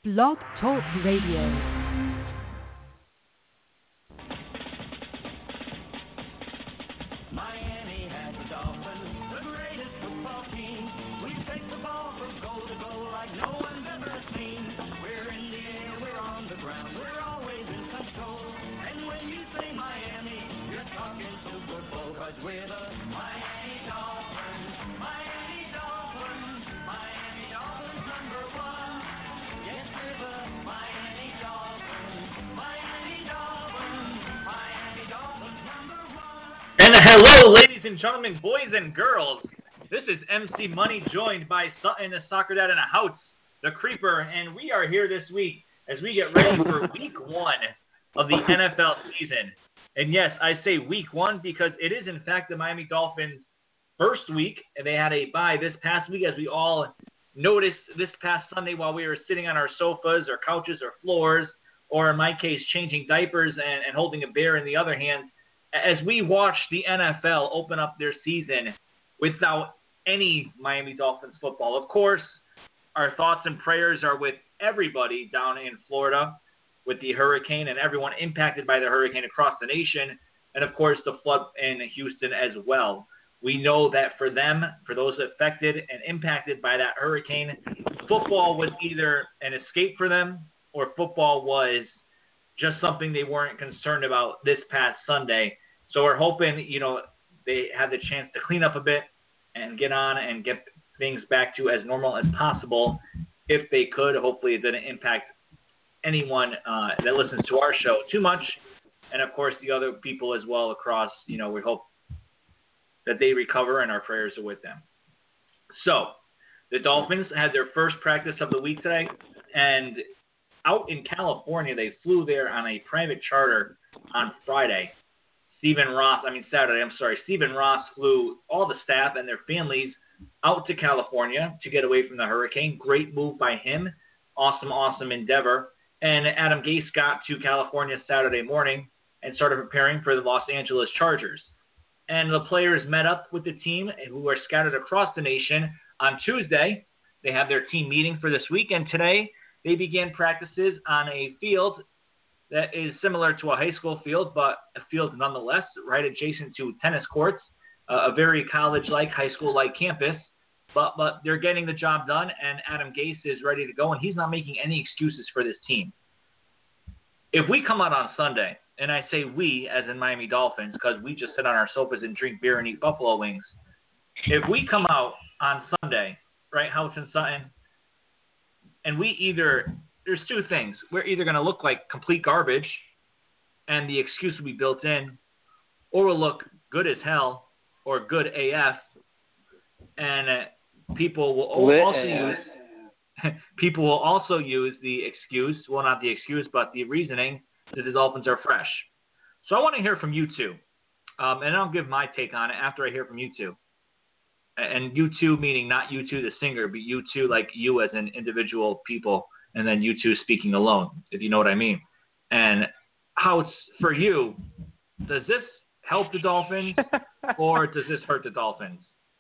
Blog Talk Radio. And hello, ladies and gentlemen, boys and girls. This is MC Money, joined by Sutton, the Soccer Dad, and a House, the Creeper, and we are here this week as we get ready for Week 1 of the NFL season. And yes, I say Week 1 because it is, in fact, the Miami Dolphins' first week, and they had a bye this past week, as we all noticed this past Sunday while we were sitting on our sofas or couches or floors, or in my case, changing diapers and holding a beer in the other hand, as we watch the NFL open up their season without any Miami Dolphins football. Of course, our thoughts and prayers are with everybody down in Florida with the hurricane and everyone impacted by the hurricane across the nation, and of course the flood in Houston as well. We know that for them, for those affected and impacted by that hurricane, football was either an escape for them or football was just something they weren't concerned about this past Sunday. So we're hoping, they have the chance to clean up a bit and get on and get things back to as normal as possible if they could. Hopefully it didn't impact anyone that listens to our show too much. And, of course, the other people as well across, we hope that they recover, and our prayers are with them. So the Dolphins had their first practice of the week today, and out in California, they flew there on a private charter on Saturday. Stephen Ross flew all the staff and their families out to California to get away from the hurricane. Great move by him. Awesome endeavor. And Adam Gase got to California Saturday morning and started preparing for the Los Angeles Chargers. And the players met up with the team who are scattered across the nation on Tuesday. They have their team meeting for this week, and today they began practices on a field that is similar to a high school field, but a field nonetheless, right adjacent to tennis courts, a very college-like, high school-like campus. But they're getting the job done, and Adam Gase is ready to go, and he's not making any excuses for this team. If we come out on Sunday, and I say we as in Miami Dolphins because we just sit on our sofas and drink beer and eat buffalo wings. If we come out on Sunday, right, House and Sutton, and there's two things. We're either going to look like complete garbage and the excuse will be built in, or we'll look good as hell or good AF, and people will also use the excuse, well, not the excuse, but the reasoning that the Dolphins are fresh. So I want to hear from you two, and I'll give my take on it after I hear from you two. And you two meaning not you two the singer, but you two like you as an individual people, and then you two speaking alone, if you know what I mean. And how it's for you, does this help the Dolphins or does this hurt the Dolphins?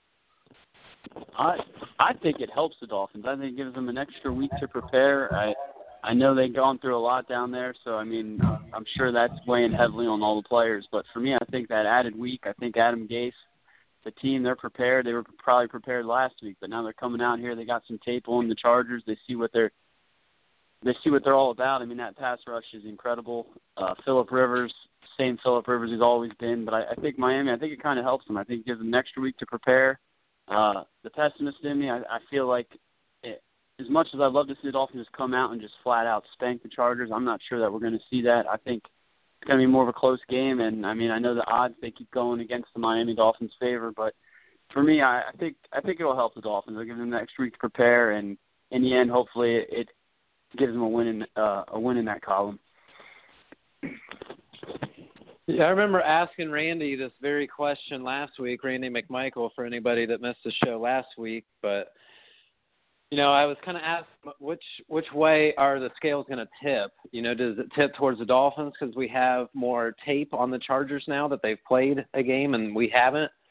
I think it helps the Dolphins. I think it gives them an extra week to prepare. I know they've gone through a lot down there, so, I'm sure that's weighing heavily on all the players. But for me, I think that added week, I think Adam Gase, the team, they're prepared. They were probably prepared last week, but now they're coming out here. They got some tape on the Chargers. They see what they're all about. That pass rush is incredible. Phillip Rivers, same Phillip Rivers he's always been. But I think Miami, it kind of helps them. I think it gives them an extra week to prepare. The pessimist in me, I feel like as much as I'd love to see the Dolphins just come out and just flat out spank the Chargers, I'm not sure that we're going to see that. I think it's going to be more of a close game. And, I know the odds, they keep going against the Miami Dolphins' favor. But for me, I think it'll help the Dolphins. It'll give them an extra week to prepare. And in the end, hopefully it gives them a win in that column. Yeah, I remember asking Randy this very question last week, Randy McMichael, for anybody that missed the show last week. But, I was kind of asking which way are the scales going to tip? Does it tip towards the Dolphins because we have more tape on the Chargers now that they've played a game and we haven't?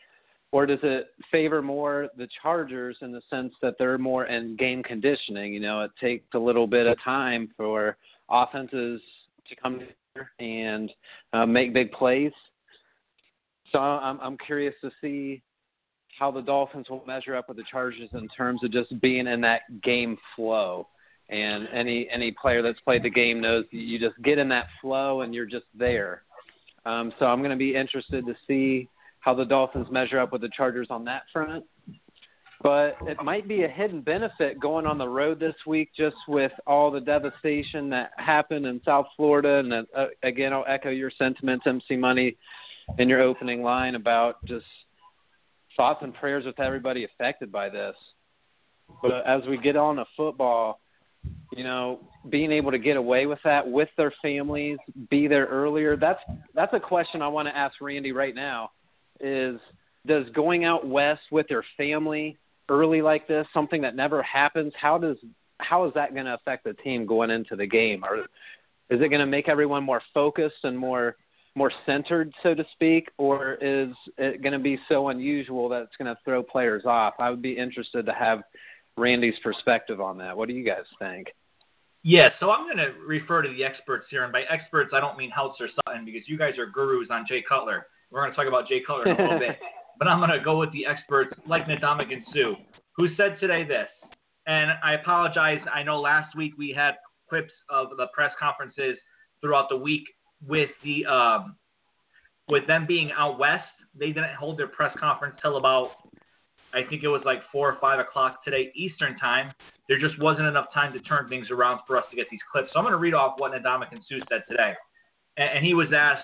or does it favor more the Chargers in the sense that they're more in game conditioning? You know, it takes a little bit of time for offenses to come together and make big plays. So I'm curious to see how the Dolphins will measure up with the Chargers in terms of just being in that game flow. And any player that's played the game knows you just get in that flow and you're just there. So I'm going to be interested to see how the Dolphins measure up with the Chargers on that front. But it might be a hidden benefit going on the road this week just with all the devastation that happened in South Florida. And again, I'll echo your sentiments, MC Money, in your opening line about just thoughts and prayers with everybody affected by this. But as we get on to football, you know, being able to get away with that with their families, be there earlier, that's a question I want to ask Randy right now. Is does going out west with your family early like this, something that never happens, how is that going to affect the team going into the game? Or is it going to make everyone more focused and more centered, so to speak, or is it going to be so unusual that it's going to throw players off? I would be interested to have Randy's perspective on that. What do you guys think? Yeah, so I'm going to refer to the experts here, and by experts I don't mean Houtz or Sutton because you guys are gurus on Jay Cutler. We're going to talk about Jay Cutler in a little bit. But I'm going to go with the experts like Ndamukong Suh, who said today this. And I apologize. I know last week we had clips of the press conferences throughout the week with with them being out west. They didn't hold their press conference till about, I think it was like 4 or 5 o'clock today Eastern time. There just wasn't enough time to turn things around for us to get these clips. So I'm going to read off what Ndamukong Suh said today. And he was asked,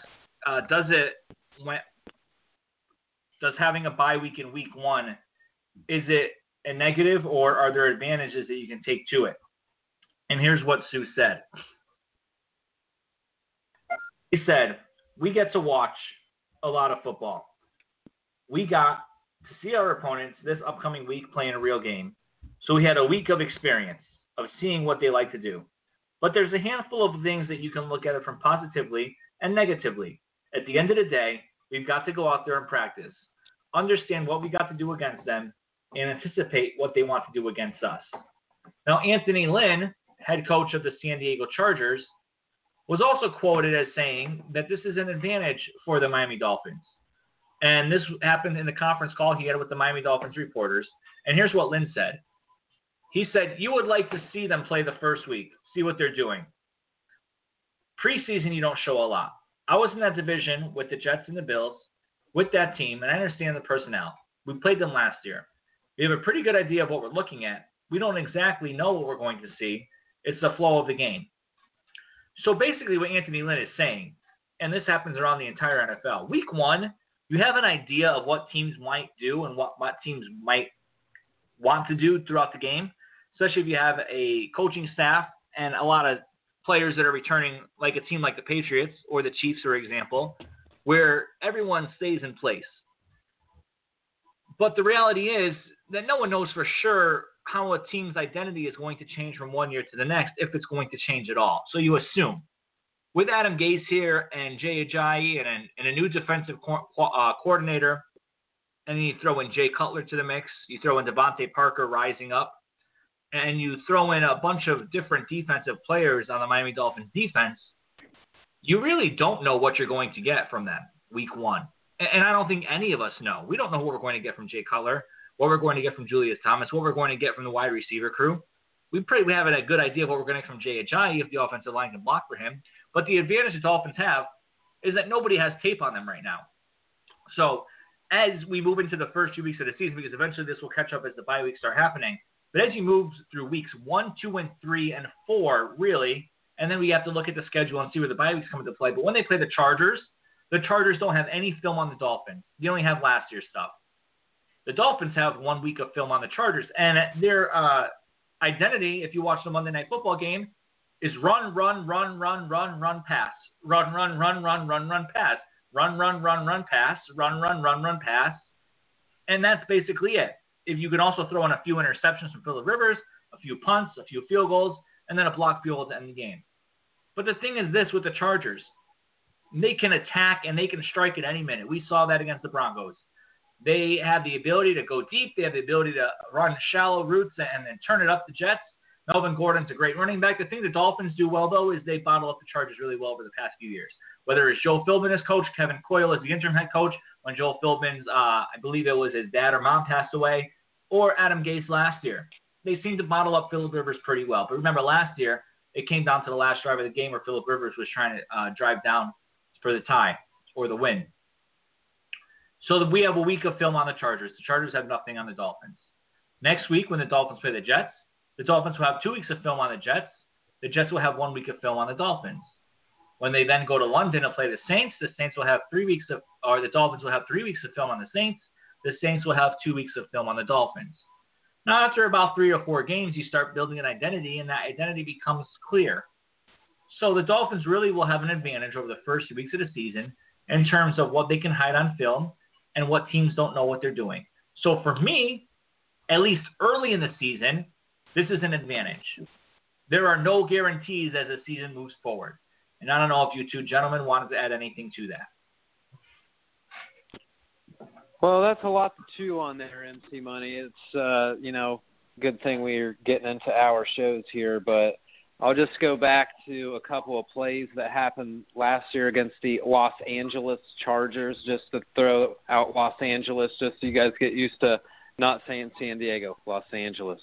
does having a bye week in week one, is it a negative or are there advantages that you can take to it? And here's what Suh said. He said, we get to watch a lot of football. We got to see our opponents this upcoming week playing a real game. So we had a week of experience of seeing what they like to do. But there's a handful of things that you can look at it from positively and negatively. At the end of the day, we've got to go out there and practice, understand what we got to do against them, and anticipate what they want to do against us. Now, Anthony Lynn, head coach of the San Diego Chargers, was also quoted as saying that this is an advantage for the Miami Dolphins. And this happened in the conference call he had with the Miami Dolphins reporters. And here's what Lynn said. He said, you would like to see them play the first week, see what they're doing. Preseason, you don't show a lot. I was in that division with the Jets and the Bills, with that team, and I understand the personnel. We played them last year. We have a pretty good idea of what we're looking at. We don't exactly know what we're going to see. It's the flow of the game. So basically what Anthony Lynn is saying, and this happens around the entire NFL, week one, you have an idea of what teams might do and what teams might want to do throughout the game, especially if you have a coaching staff and a lot of players that are returning, like a team like the Patriots or the Chiefs, for example, where everyone stays in place. But the reality is that no one knows for sure how a team's identity is going to change from one year to the next, if it's going to change at all. So you assume. With Adam Gase here and Jay Ajayi and a new defensive coordinator, and then you throw in Jay Cutler to the mix, you throw in Devontae Parker rising up, and you throw in a bunch of different defensive players on the Miami Dolphins defense, you really don't know what you're going to get from them week one. And I don't think any of us know. We don't know what we're going to get from Jay Cutler, what we're going to get from Julius Thomas, what we're going to get from the wide receiver crew. We have a good idea of what we're going to get from Jay Ajayi if the offensive line can block for him. But the advantage the Dolphins have is that nobody has tape on them right now. So as we move into the first 2 weeks of the season, because eventually this will catch up as the bye weeks start happening, but as you move through weeks 1, 2, and 3, and 4, really, and then we have to look at the schedule and see where the bye weeks come into play. But when they play the Chargers don't have any film on the Dolphins. They only have last year's stuff. The Dolphins have 1 week of film on the Chargers. And their identity, if you watch the Monday Night Football game, is run, pass. Run, pass. Run, pass. And that's basically it. If you can also throw in a few interceptions from Phillip Rivers, a few punts, a few field goals, and then a blocked field goal to end the game. But the thing is this with the Chargers. They can attack and they can strike at any minute. We saw that against the Broncos. They have the ability to go deep. They have the ability to run shallow routes and then turn it up the Jets. Melvin Gordon's a great running back. The thing the Dolphins do well, though, is they bottle up the Chargers really well over the past few years. Whether it's Joe Philbin as coach, Kevin Coyle as the interim head coach, when Joe Philbin's, I believe it was his dad or mom passed away, or Adam Gase last year. They seem to bottle up Phillip Rivers pretty well. But remember, last year, it came down to the last drive of the game where Phillip Rivers was trying to drive down for the tie or the win. So we have a week of film on the Chargers. The Chargers have nothing on the Dolphins. Next week, when the Dolphins play the Jets, the Dolphins will have 2 weeks of film on the Jets. The Jets will have 1 week of film on the Dolphins. When they then go to London and play the Saints will have 3 weeks of, or the Dolphins will have 3 weeks of film on the Saints. The Saints will have 2 weeks of film on the Dolphins. Now, after about 3 or 4 games, you start building an identity, and that identity becomes clear. So the Dolphins really will have an advantage over the first 2 weeks of the season in terms of what they can hide on film and what teams don't know what they're doing. So for me, at least early in the season, this is an advantage. There are no guarantees as the season moves forward. And I don't know if you two gentlemen wanted to add anything to that. Well, that's a lot to chew on there, MC Money. It's, good thing we're getting into our shows here, but I'll just go back to a couple of plays that happened last year against the Los Angeles Chargers, just to throw out Los Angeles, just so you guys get used to not saying San Diego, Los Angeles.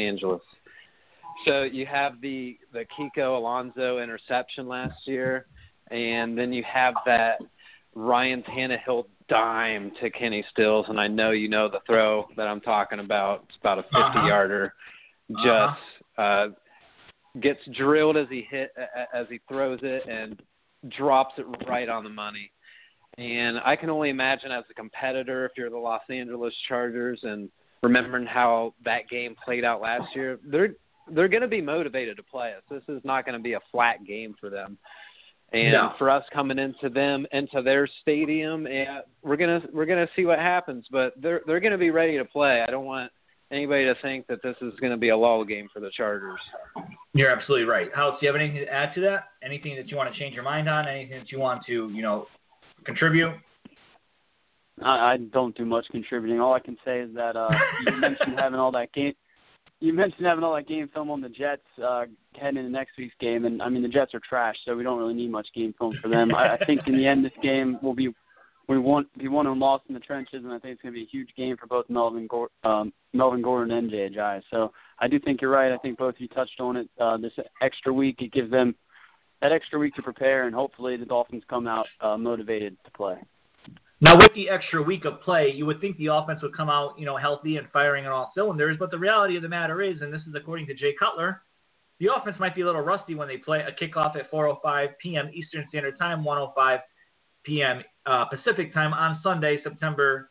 So you have the Kiko Alonso interception last year, and then you have that Ryan Tannehill dime to Kenny Stills, and I know you know the throw that I'm talking about. It's about a 50-yarder. Just gets drilled as he throws it and drops it right on the money. And I can only imagine as a competitor, if you're the Los Angeles Chargers and remembering how that game played out last year, they're going to be motivated to play us. This is not going to be a flat game for them. And for us coming into their stadium, and we're gonna see what happens. But they're going to be ready to play. I don't want anybody to think that this is going to be a lull game for the Chargers. You're absolutely right. Alex, do you have anything to add to that? Anything that you want to change your mind on? Anything that you want to, contribute? I don't do much contributing. All I can say is that you mentioned having all that game film on the Jets heading into next week's game, and I mean the Jets are trash, so we don't really need much game film for them. I think in the end this game will be won and lost in the trenches, and I think it's going to be a huge game for both Melvin Gordon and Jay Ajayi. So I do think you're right. I think both of you touched on it. This extra week, it gives them that extra week to prepare, and hopefully the Dolphins come out motivated to play. Now, with the extra week of play, you would think the offense would come out, healthy and firing on all cylinders. But the reality of the matter is, and this is according to Jay Cutler, the offense might be a little rusty when they play a kickoff at 4:05 p.m. Eastern Standard Time, 1:05 p.m. Pacific Time on Sunday, September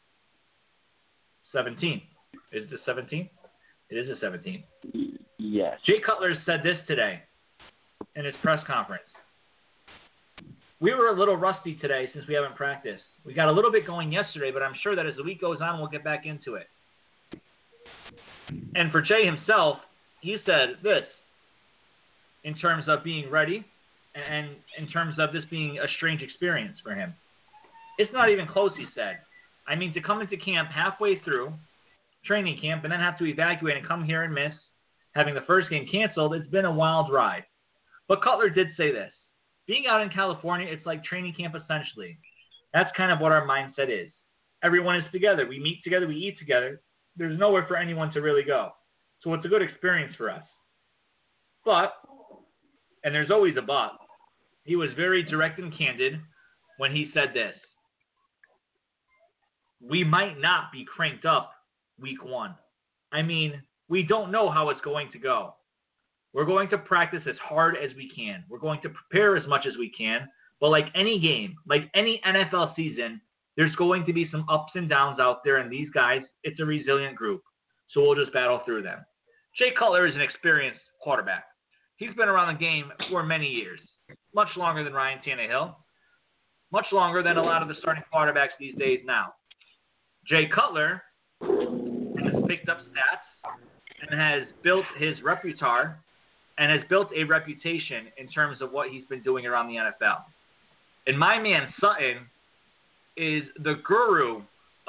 17th. Is it the 17th? It is the 17th. Yes. Jay Cutler said this today in his press conference. We were a little rusty today since we haven't practiced. We got a little bit going yesterday, but I'm sure that as the week goes on, we'll get back into it. And for Jay himself, he said this in terms of being ready and in terms of this being a strange experience for him. It's not even close, he said. I mean, to come into camp halfway through training camp and then have to evacuate and come here and miss having the first game canceled, it's been a wild ride. But Cutler did say this. Being out in California, it's like training camp essentially. That's kind of what our mindset is. Everyone is together. We meet together. We eat together. There's nowhere for anyone to really go. So it's a good experience for us. But, and there's always a but, he was very direct and candid when he said this. We might not be cranked up week 1. I mean, we don't know how it's going to go. We're going to practice as hard as we can. We're going to prepare as much as we can. But like any game, like any NFL season, there's going to be some ups and downs out there. And these guys, it's a resilient group. So we'll just battle through them. Jay Cutler is an experienced quarterback. He's been around the game for many years. Much longer than Ryan Tannehill. Much longer than a lot of the starting quarterbacks these days now. Jay Cutler has picked up stats and has built his repertoire and has built a reputation in terms of what he's been doing around the NFL. And my man Sutton is the guru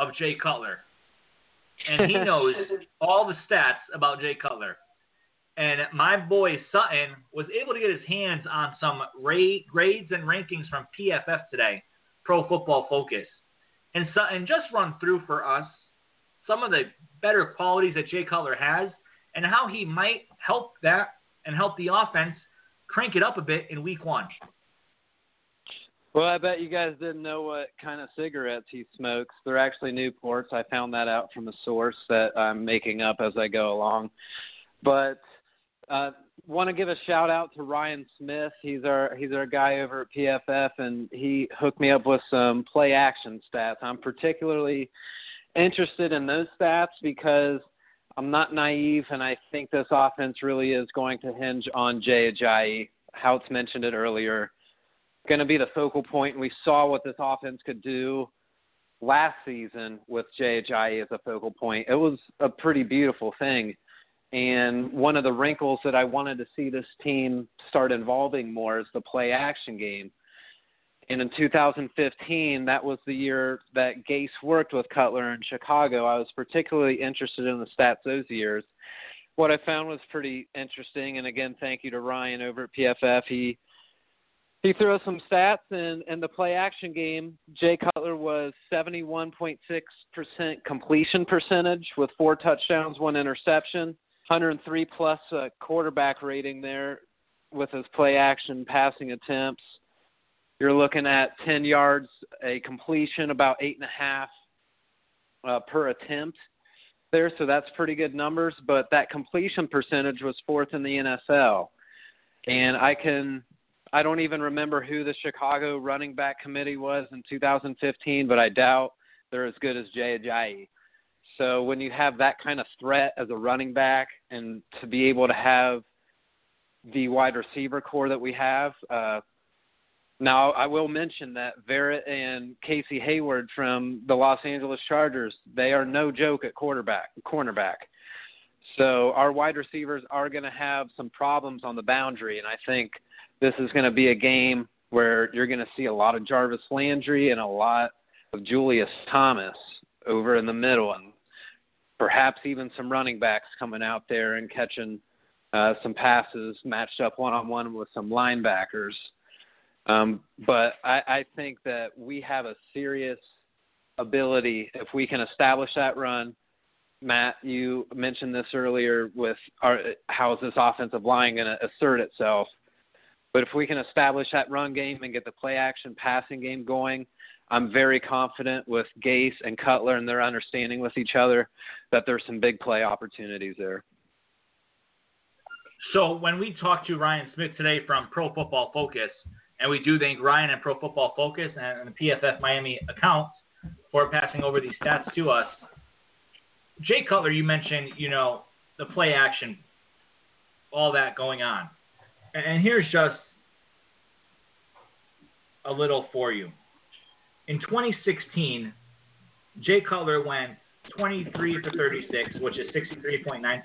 of Jay Cutler. And he knows all the stats about Jay Cutler. And my boy Sutton was able to get his hands on some grades and rankings from PFF today, Pro Football Focus. And Sutton, just run through for us some of the better qualities that Jay Cutler has and how he might help that and help the offense crank it up a bit in week 1. Well, I bet you guys didn't know what kind of cigarettes he smokes. They're actually Newports. I found that out from a source that I'm making up as I go along. But want to give a shout out to Ryan Smith. He's our guy over at PFF, and he hooked me up with some play action stats. I'm particularly interested in those stats because I'm not naive, and I think this offense really is going to hinge on Jay Ajayi. Houts mentioned it earlier. Going to be the focal point, and we saw what this offense could do last season with Jay Ajayi as a focal point. It was a pretty beautiful thing. And one of the wrinkles that I wanted to see this team start involving more is the play action game. And in 2015, that was the year that Gase worked with Cutler in Chicago. I was particularly interested in the stats those years. What I found was pretty interesting, and again, thank you to Ryan over at PFF. He threw us some stats, and in the play action game, Jay Cutler was 71.6% completion percentage with 4 touchdowns, 1 interception. 103-plus quarterback rating there with his play-action passing attempts. You're looking at 10 yards, a completion, about 8.5 per attempt there, so that's pretty good numbers. But that completion percentage was 4th in the NFL. And I don't even remember who the Chicago running back committee was in 2015, but I doubt they're as good as Jay Ajayi. So when you have that kind of threat as a running back and to be able to have the wide receiver core that we have, now I will mention that Verrett and Casey Hayward from the Los Angeles Chargers, they are no joke at cornerback. So our wide receivers are going to have some problems on the boundary, and I think this is going to be a game where you're going to see a lot of Jarvis Landry and a lot of Julius Thomas over in the middle, and perhaps even some running backs coming out there and catching some passes matched up one-on-one with some linebackers. But I think that we have a serious ability, if we can establish that run. Matt, you mentioned this earlier with how is this offensive line going to assert itself. But if we can establish that run game and get the play-action passing game going, I'm very confident with Gase and Cutler and their understanding with each other that there's some big play opportunities there. So when we talked to Ryan Smith today from Pro Football Focus, and we do thank Ryan and Pro Football Focus and the PFF Miami accounts for passing over these stats to us, Jay Cutler, you mentioned, the play action, all that going on. And here's just a little for you. In 2016, Jay Cutler went 23 for 36, which is 63.9%,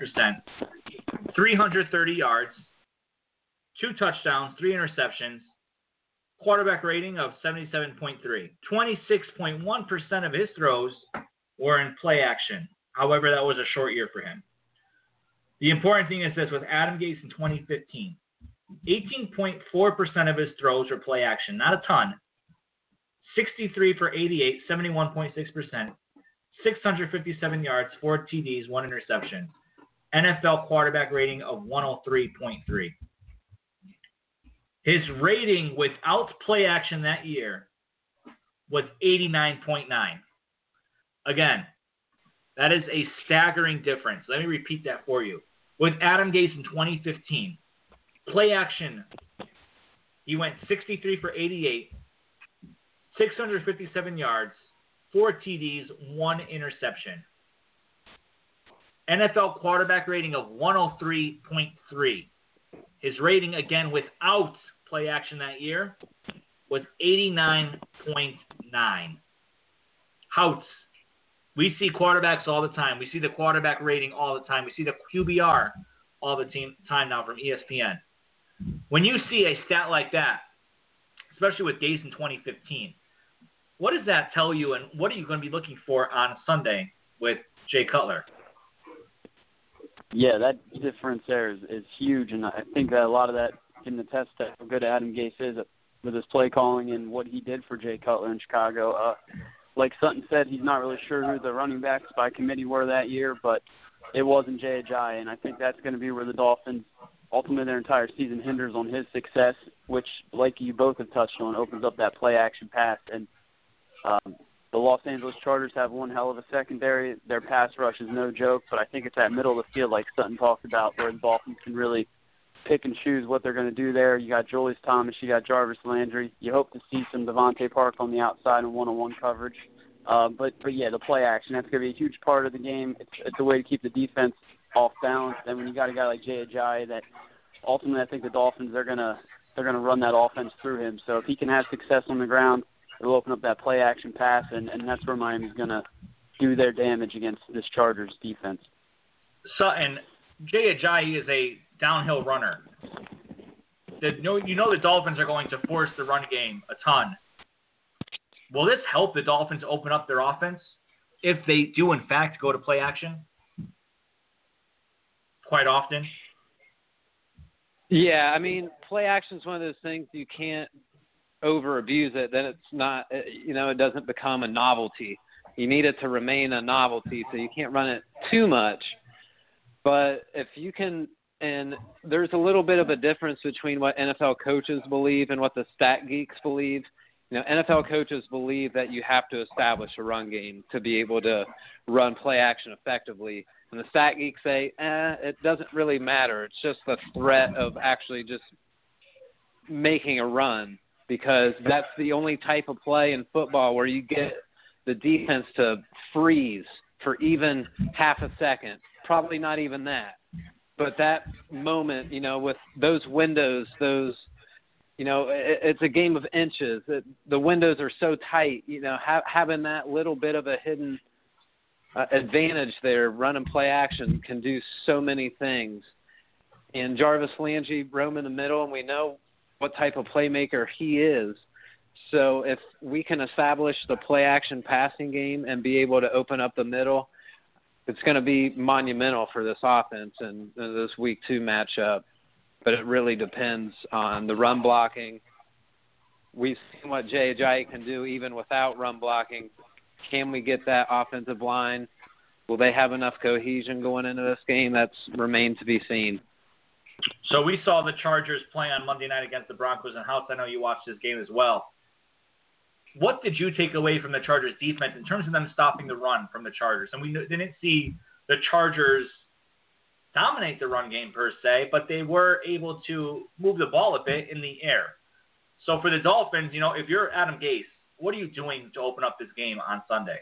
330 yards, 2 touchdowns, 3 interceptions, quarterback rating of 77.3. 26.1% of his throws were in play action. However, that was a short year for him. The important thing is this, with Adam Gase in 2015, 18.4% of his throws were play action, not a ton. 63 for 88, 71.6%, 657 yards, 4 TDs, 1 interception. NFL quarterback rating of 103.3. His rating without play action that year was 89.9. Again, that is a staggering difference. Let me repeat that for you. With Adam Gase in 2015, play action, he went 63 for 88, 657 yards, 4 TDs, 1 interception. NFL quarterback rating of 103.3. His rating, again, without play action that year, was 89.9. Houts. We see quarterbacks all the time. We see the quarterback rating all the time. We see the QBR all the time now from ESPN. When you see a stat like that, especially with Gase in 2015, What does that tell you, and what are you going to be looking for on Sunday with Jay Cutler? Yeah, that difference there is huge, and I think that a lot of that can attest to how good Adam Gase is with his play calling and what he did for Jay Cutler in Chicago. Like Sutton said, he's not really sure who the running backs by committee were that year, but it wasn't Jay Ajayi, and I think that's going to be where the Dolphins, ultimately their entire season, hinders on his success, which, like you both have touched on, opens up that play-action pass. And the Los Angeles Chargers have one hell of a secondary. Their pass rush is no joke, but I think it's that middle of the field, like Sutton talked about, where the Dolphins can really pick and choose what they're going to do there. You got Julius Thomas, you got Jarvis Landry. You hope to see some Devontae Park on the outside in one-on-one coverage. But yeah, the play action, that's going to be a huge part of the game. It's a way to keep the defense off balance. And when you got a guy like Jay Ajayi, that ultimately I think the Dolphins they're gonna run that offense through him. So if he can have success on the ground, it'll open up that play action pass, and that's where Miami's gonna do their damage against this Chargers defense. Sutton, Jay Ajayi is a downhill runner. You know the Dolphins are going to force the run game a ton. Will this help the Dolphins open up their offense if they do, in fact, go to play action quite often? Yeah, I mean, play action is one of those things you can't over-abuse it. Then it's not, it doesn't become a novelty. You need it to remain a novelty, so you can't run it too much. But if you can, and there's a little bit of a difference between what NFL coaches believe and what the stat geeks believe. NFL coaches believe that you have to establish a run game to be able to run play action effectively. And the stat geeks say, it doesn't really matter. It's just the threat of actually just making a run, because that's the only type of play in football where you get the defense to freeze for even half a second. Probably not even that. But that moment, with those windows, it's a game of inches. The windows are so tight. Having that little bit of a hidden advantage there, run and play action, can do so many things. And Jarvis Landry roam in the middle, and we know what type of playmaker he is. So if we can establish the play action passing game and be able to open up the middle, it's going to be monumental for this offense and this Week 2 matchup. But it really depends on the run blocking. We've seen what Jay Ajayi can do even without run blocking. Can we get that offensive line? Will they have enough cohesion going into this game? That's remained to be seen. So we saw the Chargers play on Monday night against the Broncos in house. I know you watched this game as well. What did you take away from the Chargers defense in terms of them stopping the run from the Chargers? And we didn't see the Chargers dominate the run game per se, but they were able to move the ball a bit in the air. So for the Dolphins, if you're Adam Gase, what are you doing to open up this game on Sunday?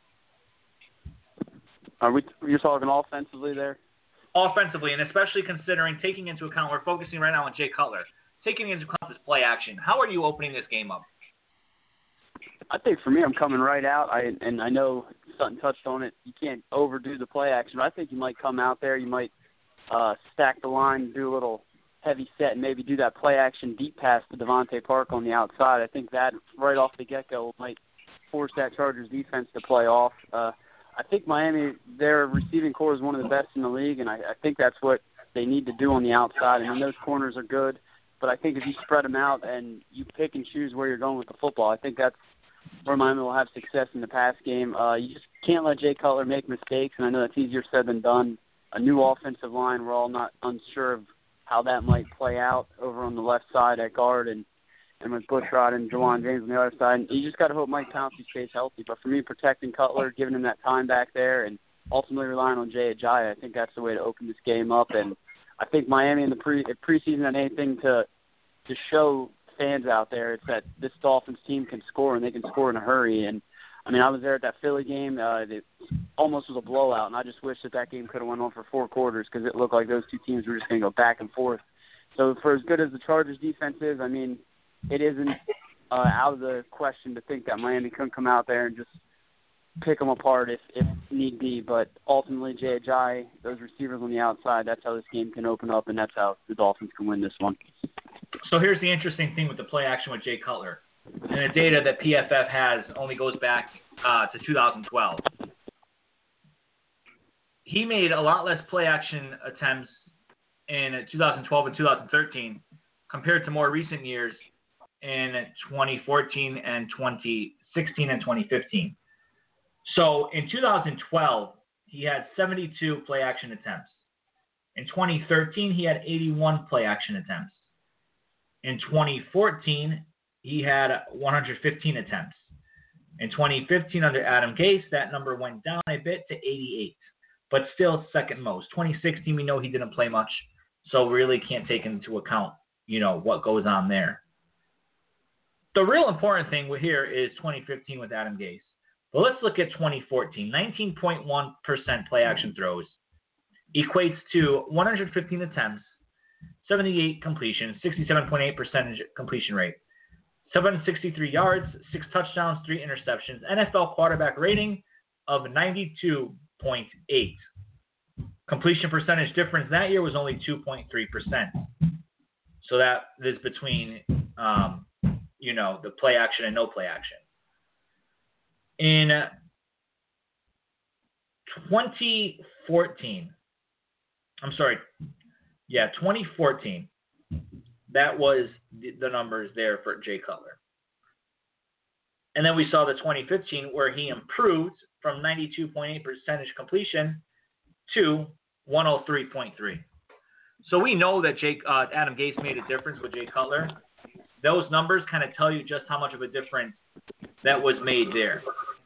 You're talking offensively there? Offensively, and especially taking into account, we're focusing right now on Jay Cutler, taking into account this play action. How are you opening this game up? I think for me, I'm coming right out. I know Sutton touched on it. You can't overdo the play action, but I think you might come out there. You might stack the line, do a little heavy set, and maybe do that play action deep pass to Devontae Park on the outside. I think that right off the get-go might force that Chargers defense to play off. I think Miami, their receiving core is one of the best in the league, and I think that's what they need to do on the outside. I mean, those corners are good, but I think if you spread them out and you pick and choose where you're going with the football, I think that's where Miami will have success in the pass game. You just can't let Jay Cutler make mistakes, and I know that's easier said than done. A new offensive line, we're all not unsure of how that might play out over on the left side at guard, and with Bushrod and Jawan James on the other side. And you just got to hope Mike Pouncey stays healthy. But for me, protecting Cutler, giving him that time back there, and ultimately relying on Jay Ajayi, I think that's the way to open this game up. And I think Miami in the preseason had anything to show fans out there, it's that this Dolphins team can score, and they can score in a hurry. And I mean, I was there at that Philly game. It almost was a blowout, and I just wish that game could have went on for 4 quarters, because it looked like those two teams were just going to go back and forth. So for as good as the Chargers defense is, I mean, it isn't out of the question to think that Miami couldn't come out there and just pick them apart if need be. But ultimately, Jay Ajayi, those receivers on the outside, that's how this game can open up, and that's how the Dolphins can win this one. So here's the interesting thing with the play action with Jay Cutler. And the data that PFF has only goes back to 2012. He made a lot less play action attempts in 2012 and 2013 compared to more recent years in 2014 and 2016 and 2015. So in 2012, he had 72 play action attempts. In 2013, he had 81 play action attempts. In 2014, he had 115 attempts. In 2015, under Adam Gase, that number went down a bit to 88, but still second most. 2016, we know he didn't play much, so really can't take into account, what goes on there. The real important thing here is 2015 with Adam Gase. But let's look at 2014. 19.1% play action throws equates to 115 attempts, 78 completions, 67.8% completion rate, 763 yards, 6 touchdowns, 3 interceptions, NFL quarterback rating of 92.8. Completion percentage difference that year was only 2.3%. So that is between, the play action and no play action. In 2014, that was the numbers there for Jay Cutler. And then we saw the 2015 where he improved from 92.8% completion to 103.3. So we know that Adam Gase made a difference with Jay Cutler. Those numbers kind of tell you just how much of a difference that was made there.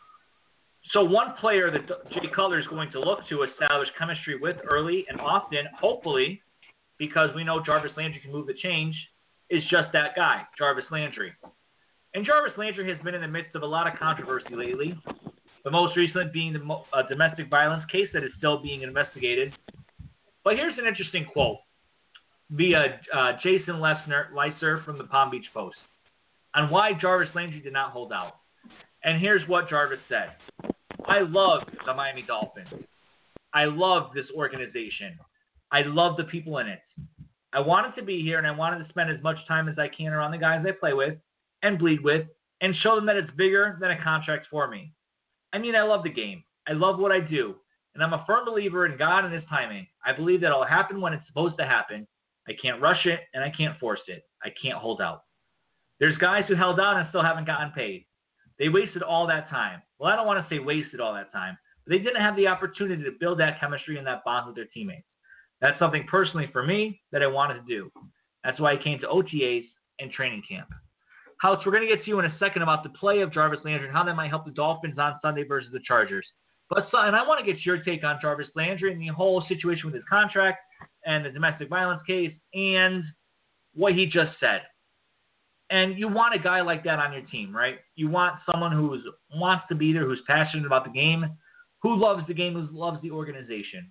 So one player that Jay Cutler is going to look to establish chemistry with early and often, hopefully, because we know Jarvis Landry can move the change, is just that guy, Jarvis Landry. And Jarvis Landry has been in the midst of a lot of controversy lately, the most recent being the domestic violence case that is still being investigated. But here's an interesting quote via Jason Leisner from the Palm Beach Post on why Jarvis Landry did not hold out. And here's what Jarvis said. I love the Miami Dolphins. I love this organization. I love the people in it. I wanted to be here, and I wanted to spend as much time as I can around the guys I play with and bleed with and show them that it's bigger than a contract for me. I mean, I love the game. I love what I do, and I'm a firm believer in God and His timing. I believe that it'll happen when it's supposed to happen. I can't rush it, and I can't force it. I can't hold out. There's guys who held out and still haven't gotten paid. They wasted all that time. Well, I don't want to say wasted all that time, but they didn't have the opportunity to build that chemistry and that bond with their teammates. That's something personally for me that I wanted to do. That's why I came to OTAs and training camp. House, we're going to get to you in a second about the play of Jarvis Landry and how that might help the Dolphins on Sunday versus the Chargers. But, and I want to get your take on Jarvis Landry and the whole situation with his contract and the domestic violence case and what he just said. And you want a guy like that on your team, right? You want someone who wants to be there, who's passionate about the game, who loves the game, who loves the organization.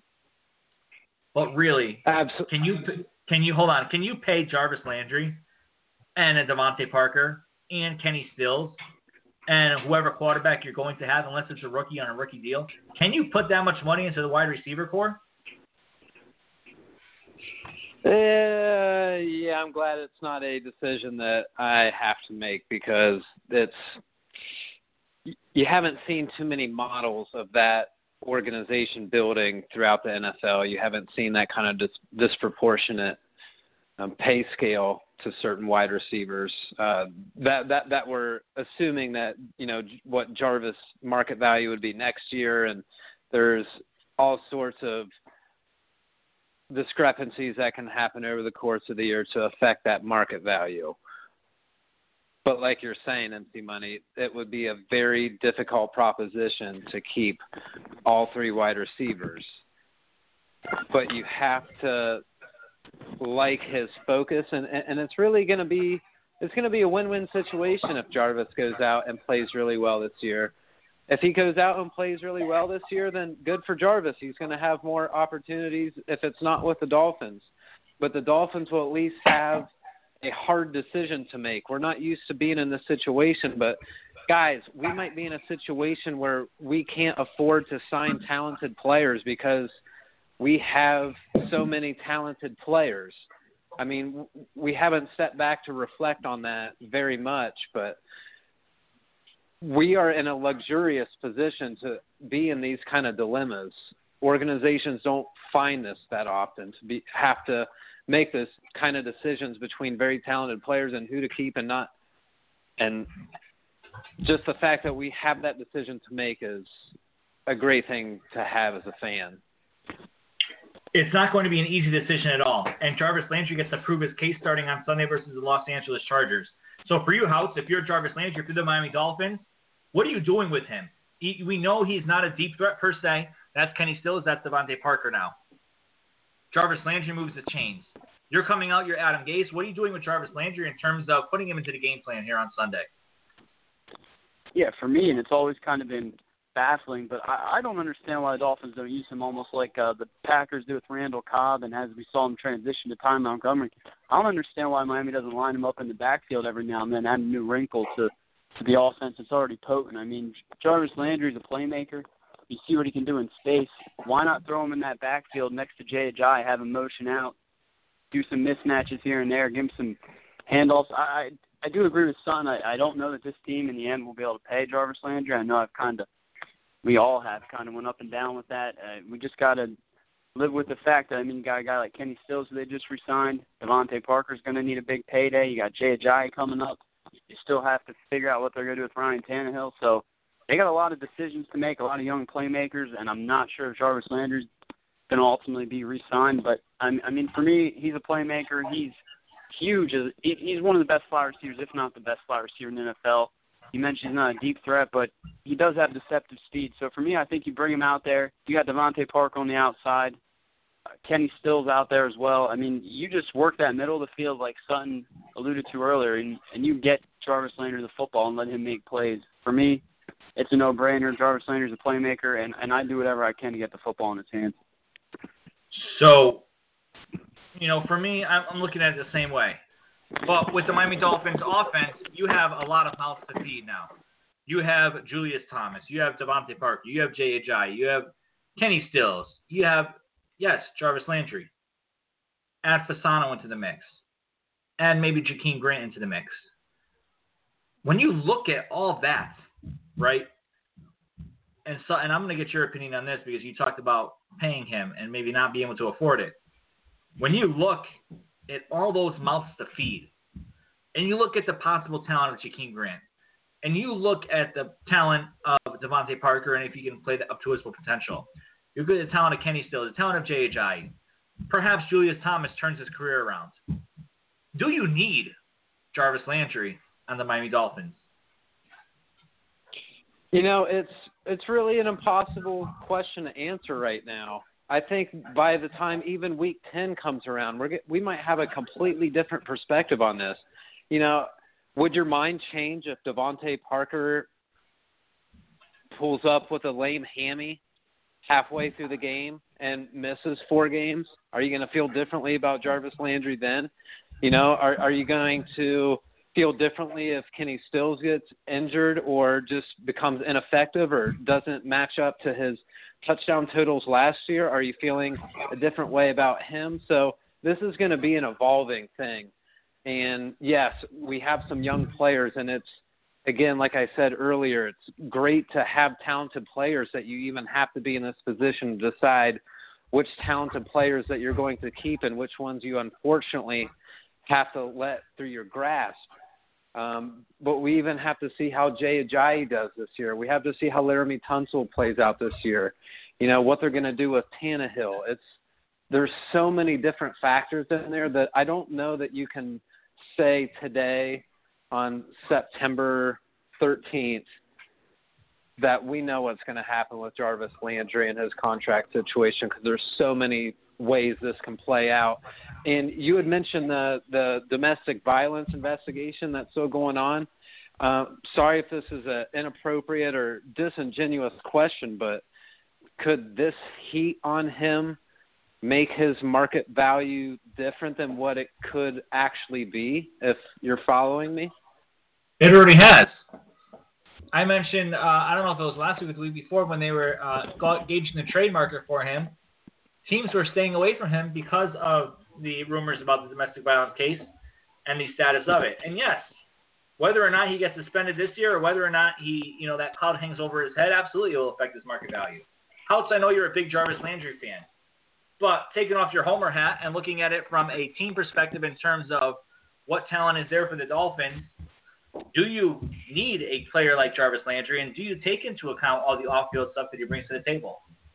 But really, absolutely. Can you hold on? Can you pay Jarvis Landry and a Devontae Parker and Kenny Stills and whoever quarterback you're going to have, unless it's a rookie on a rookie deal? Can you put that much money into the wide receiver core? Yeah, I'm glad it's not a decision that I have to make because you haven't seen too many models of that organization building throughout the NFL. You haven't seen that kind of disproportionate pay scale to certain wide receivers that we're assuming that, what Jarvis market value would be next year. And there's all sorts of discrepancies that can happen over the course of the year to affect that market value. But like you're saying, MC Money, it would be a very difficult proposition to keep all three wide receivers. But you have to like his focus, and it's really going to be a win-win situation if Jarvis goes out and plays really well this year. If he goes out and plays really well this year, then good for Jarvis. He's going to have more opportunities if it's not with the Dolphins. But the Dolphins will at least have a hard decision to make. We're not used to being in this situation, but guys, we might be in a situation where we can't afford to sign talented players because we have so many talented players. I mean, we haven't stepped back to reflect on that very much, but we are in a luxurious position to be in these kind of dilemmas. Organizations don't find this that often, to have to make this kind of decisions between very talented players and who to keep and not. And just the fact that we have that decision to make is a great thing to have as a fan. It's not going to be an easy decision at all. And Jarvis Landry gets to prove his case starting on Sunday versus the Los Angeles Chargers. So for you, House, if you're Jarvis Landry, if you're the Miami Dolphins, what are you doing with him? We know he's not a deep threat per se. That's Kenny Stills. That's Devontae Parker now. Jarvis Landry moves the chains. You're coming out. You're Adam Gase. What are you doing with Jarvis Landry in terms of putting him into the game plan here on Sunday? Yeah, for me, and it's always kind of been baffling, but I don't understand why the Dolphins don't use him almost like the Packers do with Randall Cobb, and as we saw him transition to Ty Montgomery. I don't understand why Miami doesn't line him up in the backfield every now and then, add a new wrinkle to the offense that's already potent. I mean, Jarvis Landry's a playmaker. You see what he can do in space. Why not throw him in that backfield next to Jay Ajayi, have him motion out, do some mismatches here and there, give him some handoffs. I do agree with Son. I don't know that this team in the end will be able to pay Jarvis Landry. I know we all have kind of went up and down with that. We just got to live with the fact that, I mean, you got a guy like Kenny Stills who they just re-signed. Devontae Parker's going to need a big payday. You got Jay Ajayi coming up. You still have to figure out what they're going to do with Ryan Tannehill. So they got a lot of decisions to make, a lot of young playmakers, and I'm not sure if Jarvis Landry's going to ultimately be re-signed. But, I mean, for me, he's a playmaker. He's huge. He's one of the best slot receivers, if not the best slot receiver in the NFL. You mentioned he's not a deep threat, but he does have deceptive speed. So for me, I think you bring him out there. You got Devontae Parker on the outside. Kenny Stills out there as well. I mean, you just work that middle of the field like Sutton alluded to earlier, and you get Jarvis Landry the football and let him make plays. For me, it's a no-brainer. Jarvis Landry's a playmaker, and I do whatever I can to get the football in his hands. So, for me, I'm looking at it the same way. But with the Miami Dolphins offense, you have a lot of mouths to feed now. You have Julius Thomas. You have Devontae Parker. You have Jay Ajayi. You have Kenny Stills. You have, Jarvis Landry. Add Fasano into the mix. Add maybe Jakeem Grant into the mix. When you look at all that, right, and I'm going to get your opinion on this because you talked about paying him and maybe not being able to afford it. When you look at all those mouths to feed, and you look at the possible talent of Jakeem Grant, and you look at the talent of Devontae Parker, and if he can play that up to his full potential, you look at the talent of Kenny Stills, the talent of Jay Ajayi, perhaps Julius Thomas turns his career around. Do you need Jarvis Landry on the Miami Dolphins? It's really an impossible question to answer right now. I think by the time even Week 10 comes around, we might have a completely different perspective on this. Would your mind change if Devontae Parker pulls up with a lame hammy halfway through the game and misses 4 games? Are you going to feel differently about Jarvis Landry then? Are you going to feel differently if Kenny Stills gets injured or just becomes ineffective or doesn't match up to his touchdown totals last year? Are you feeling a different way about him? So this is going to be an evolving thing. And, yes, we have some young players, and it's, again, like I said earlier, it's great to have talented players that you even have to be in this position to decide which talented players that you're going to keep and which ones you unfortunately have to let through your grasp. But we even have to see how Jay Ajayi does this year. We have to see how Laramie Tunsil plays out this year. What they're going to do with Tannehill. There's so many different factors in there that I don't know that you can say today on September 13th that we know what's going to happen with Jarvis Landry and his contract situation because there's so many ways this can play out. And you had mentioned the domestic violence investigation that's still going on. Sorry if this is an inappropriate or disingenuous question, but could this heat on him make his market value different than what it could actually be, if you're following me? It already has. I mentioned, I don't know if it was last week or the week before, when they were gauging the trade market for him, teams were staying away from him because of the rumors about the domestic violence case and the status of it. And yes, whether or not he gets suspended this year or whether or not that cloud hangs over his head, absolutely it will affect his market value. Houts, I know you're a big Jarvis Landry fan, but taking off your homer hat and looking at it from a team perspective in terms of what talent is there for the Dolphins, do you need a player like Jarvis Landry, and do you take into account all the off-field stuff that he brings to the table?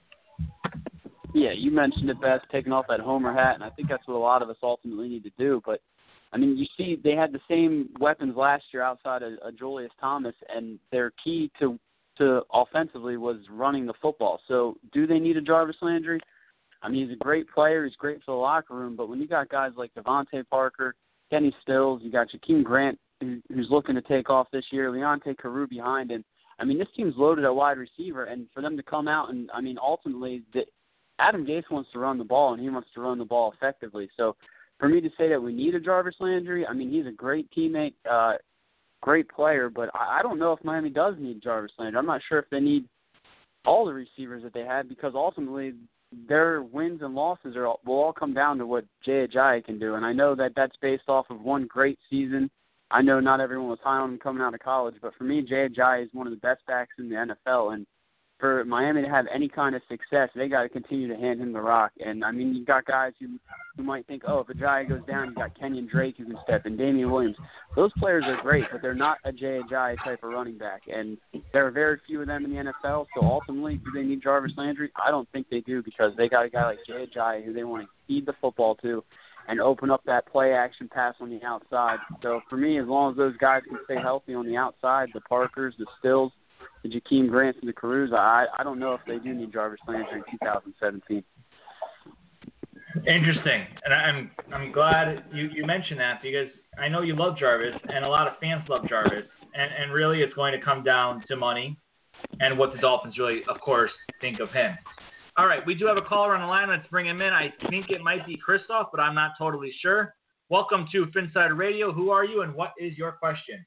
Yeah, you mentioned it best, taking off that homer hat, and I think that's what a lot of us ultimately need to do. But, I mean, you see they had the same weapons last year outside of Julius Thomas, and their key to offensively was running the football. So do they need a Jarvis Landry? I mean, he's a great player. He's great for the locker room. But when you got guys like Devontae Parker, Kenny Stills, you got Jakeem Grant, who's looking to take off this year, Leonte Carew behind him. I mean, this team's loaded at wide receiver, and for them to come out and, I mean, ultimately, Adam Gase wants to run the ball, and he wants to run the ball effectively. So for me to say that we need a Jarvis Landry, I mean, he's a great teammate, great player, but I don't know if Miami does need Jarvis Landry. I'm not sure if they need all the receivers that they had, because ultimately their wins and losses will all come down to what Jay Ajayi can do. And I know that that's based off of one great season. I know not everyone was high on him coming out of college, but for me, Jay Ajayi is one of the best backs in the NFL. And for Miami to have any kind of success, they got to continue to hand him the rock. And, I mean, you've got guys who might think, oh, if Ajayi goes down, you've got Kenyon Drake who can step in, Damian Williams. Those players are great, but they're not a Jay Ajayi type of running back. And there are very few of them in the NFL, so ultimately, do they need Jarvis Landry? I don't think they do, because they got a guy like Jay Ajayi who they want to feed the football to and open up that play-action pass on the outside. So for me, as long as those guys can stay healthy on the outside, the Parkers, the Stills, the Jakeem Grants, and the Carews, I don't know if they do need Jarvis Landry in 2017. Interesting. And I'm glad you mentioned that, because I know you love Jarvis, and a lot of fans love Jarvis. And really it's going to come down to money and what the Dolphins really, of course, think of him. All right, we do have a caller on the line. Let's bring him in. I think it might be Christoph, but I'm not totally sure. Welcome to Phinsider Radio. Who are you, and what is your question?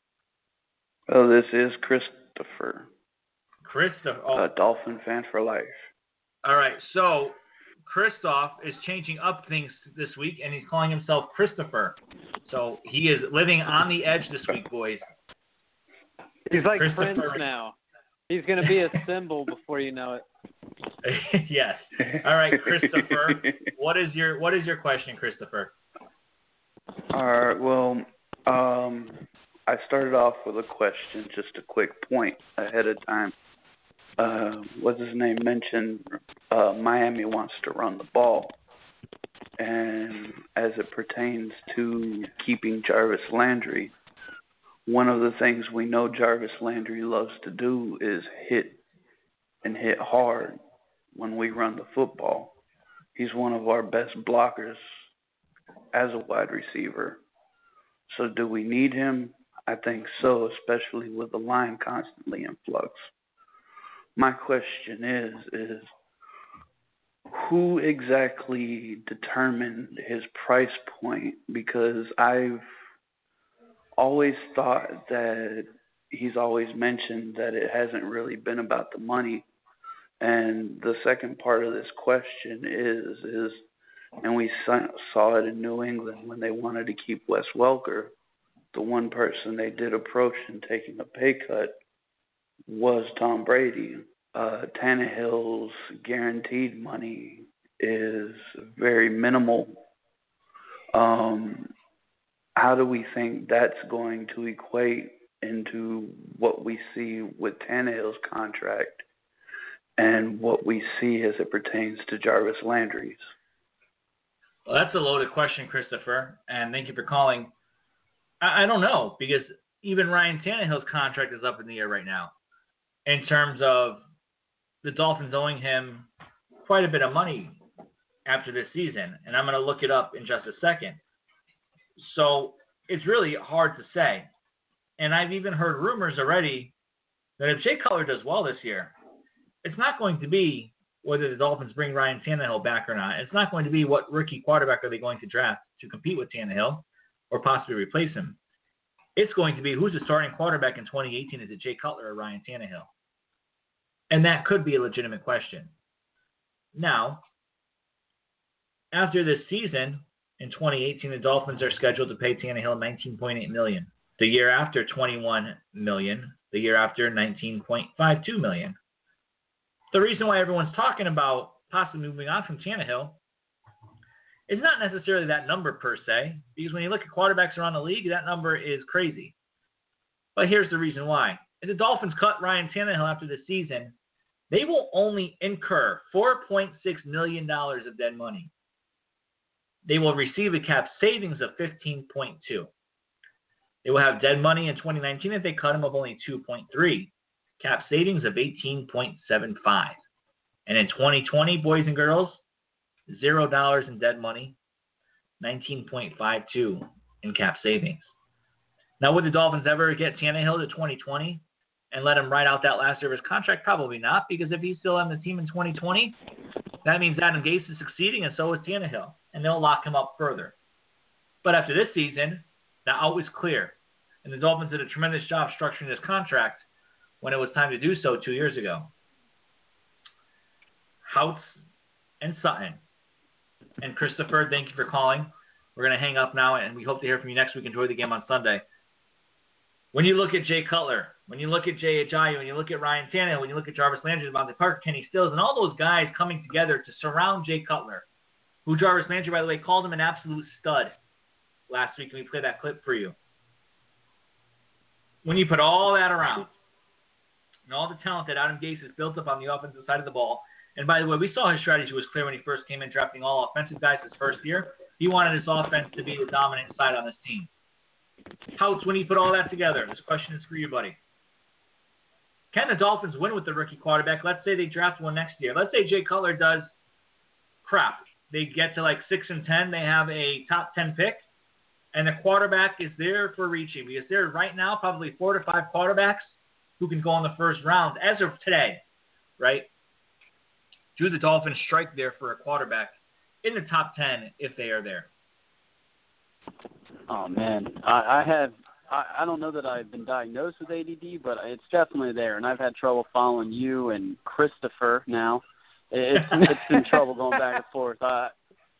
Well, this is Christopher. Christopher. A Dolphin fan for life. All right, so Christoph is changing up things this week, and he's calling himself Christopher. So he is living on the edge this week, boys. He's like Prince now. He's going to be a symbol before you know it. Yes. All right, Christopher. What is your question, Christopher? All right. Well, I started off with a question, just a quick point ahead of time. What's his name mentioned? Miami wants to run the ball, and as it pertains to keeping Jarvis Landry, one of the things we know Jarvis Landry loves to do is hit hard when we run the football. He's one of our best blockers as a wide receiver. So do we need him? I think so, especially with the line constantly in flux. My question is who exactly determined his price point? Because I've always thought that he's always mentioned that it hasn't really been about the money. And the second part of this question is and we saw it in New England when they wanted to keep Wes Welker, the one person they did approach in taking a pay cut was Tom Brady. Tannehill's guaranteed money is very minimal. How do we think that's going to equate into what we see with Tannehill's contract and what we see as it pertains to Jarvis Landry's? Well, that's a loaded question, Christopher, and thank you for calling. I don't know, because even Ryan Tannehill's contract is up in the air right now in terms of the Dolphins owing him quite a bit of money after this season, and I'm going to look it up in just a second. So it's really hard to say. And I've even heard rumors already that if Jay Cutler does well this year, it's not going to be whether the Dolphins bring Ryan Tannehill back or not. It's not going to be what rookie quarterback are they going to draft to compete with Tannehill or possibly replace him. It's going to be who's the starting quarterback in 2018. Is it Jay Cutler or Ryan Tannehill? And that could be a legitimate question. Now, after this season, in 2018, the Dolphins are scheduled to pay Tannehill $19.8 million. The year after, $21 million. The year after, $19.52 million. The reason why everyone's talking about possibly moving on from Tannehill is not necessarily that number per se, because when you look at quarterbacks around the league, that number is crazy. But here's the reason why. If the Dolphins cut Ryan Tannehill after the season, they will only incur $4.6 million of dead money. They will receive a cap savings of $15.2. They will have dead money in 2019 if they cut him of only $2.3. Cap savings of $18.75. And in 2020, boys and girls, $0 in dead money, $19.52 in cap savings. Now, would the Dolphins ever get Tannehill to 2020 and let him ride out that last year of his contract? Probably not, because if he's still on the team in 2020, that means Adam Gase is succeeding, and so is Tannehill, and they'll lock him up further. But after this season, the out was clear, and the Dolphins did a tremendous job structuring this contract when it was time to do so 2 years ago. Houts and Sutton. And Christopher, thank you for calling. We're going to hang up now, and we hope to hear from you next week. Enjoy the game on Sunday. When you look at Jay Cutler, when you look at Jay Ajayi, when you look at Ryan Tannehill, when you look at Jarvis Landry, Devontae Parker, Kenny Stills, and all those guys coming together to surround Jay Cutler, who Jarvis Landry, by the way, called him an absolute stud last week, and we played that clip for you. When you put all that around, and all the talent that Adam Gase has built up on the offensive side of the ball, and by the way, we saw his strategy was clear when he first came in, drafting all offensive guys his first year. He wanted his offense to be the dominant side on this team. Houts, when you put all that together, this question is for you, buddy. Can the Dolphins win with the rookie quarterback? Let's say they draft one next year. Let's say Jay Cutler does crap. They get to like 6-10. They have a top 10 pick, and the quarterback is there for reaching, because there are right now probably 4 to 5 quarterbacks who can go in the first round as of today, right? Do the Dolphins strike there for a quarterback in the top 10 if they are there? Oh, man. I don't know that I've been diagnosed with ADD, but it's definitely there, and I've had trouble following you and Christopher now. It's been trouble going back and forth. I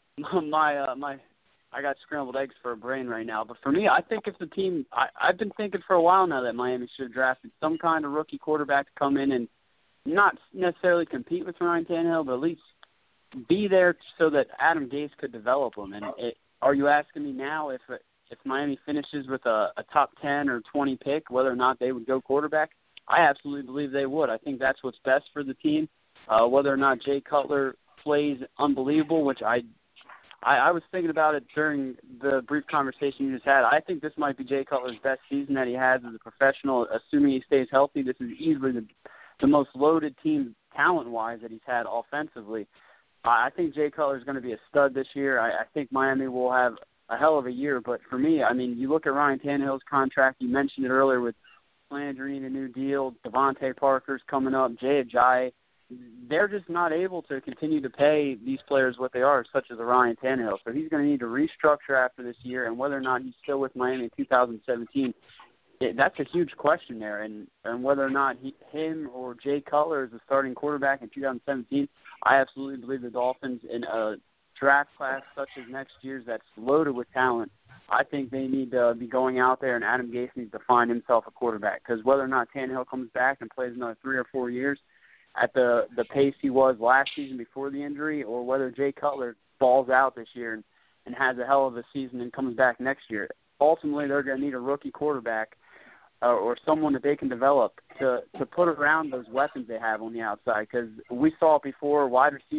got scrambled eggs for a brain right now. But for me, I think if the team – I've been thinking for a while now that Miami should have drafted some kind of rookie quarterback to come in and not necessarily compete with Ryan Tannehill, but at least be there so that Adam Gase could develop him. And are you asking me now if Miami finishes with a top 10 or 20 pick, whether or not they would go quarterback? I absolutely believe they would. I think that's what's best for the team. Whether or not Jay Cutler plays unbelievable, which I was thinking about it during the brief conversation you just had. I think this might be Jay Cutler's best season that he has as a professional, assuming he stays healthy. This is easily the most loaded team talent-wise that he's had offensively. I think Jay Cutler is going to be a stud this year. I think Miami will have a hell of a year. But for me, I mean, you look at Ryan Tannehill's contract. You mentioned it earlier with Landry and a new deal. Devontae Parker's coming up. Jay Ajayi. They're just not able to continue to pay these players what they are, such as a Ryan Tannehill. So he's going to need to restructure after this year, and whether or not he's still with Miami in 2017, that's a huge question there. And whether or not him or Jay Cutler is the starting quarterback in 2017, I absolutely believe the Dolphins in a draft class such as next year's that's loaded with talent, I think they need to be going out there, and Adam Gase needs to find himself a quarterback. Because whether or not Tannehill comes back and plays another 3 or 4 years at the pace he was last season before the injury, or whether Jay Cutler balls out this year and has a hell of a season and comes back next year, ultimately they're going to need a rookie quarterback or someone that they can develop to put around those weapons they have on the outside. Because we saw it before,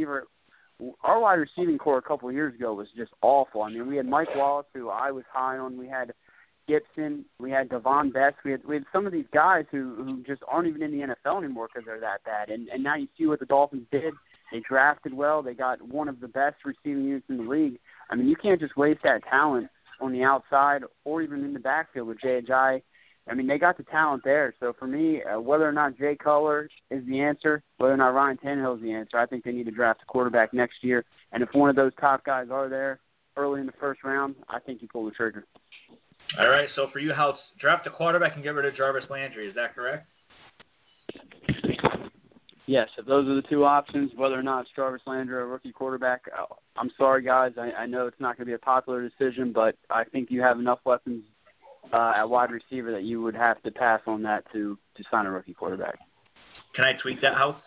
our wide receiving core a couple of years ago was just awful. I mean, we had Mike Wallace, who I was high on. We had Gibson. We had Devon Best. We had some of these guys who just aren't even in the NFL anymore because they're that bad. And now you see what the Dolphins did. They drafted well. They got one of the best receiving units in the league. I mean, you can't just waste that talent on the outside or even in the backfield with Jay Ajayi. I mean, they got the talent there. So for me, whether or not Jay Cutler is the answer, whether or not Ryan Tannehill is the answer, I think they need to draft a quarterback next year. And if one of those top guys are there early in the first round, I think you pull the trigger. All right, so for you, House, draft a quarterback and get rid of Jarvis Landry. Is that correct? yes, if those are the two options, whether or not it's Jarvis Landry or a rookie quarterback, I'm sorry, guys. I know it's not going to be a popular decision, but I think you have enough weapons at wide receiver that you would have to pass on that to sign a rookie quarterback. Can I tweet that, House?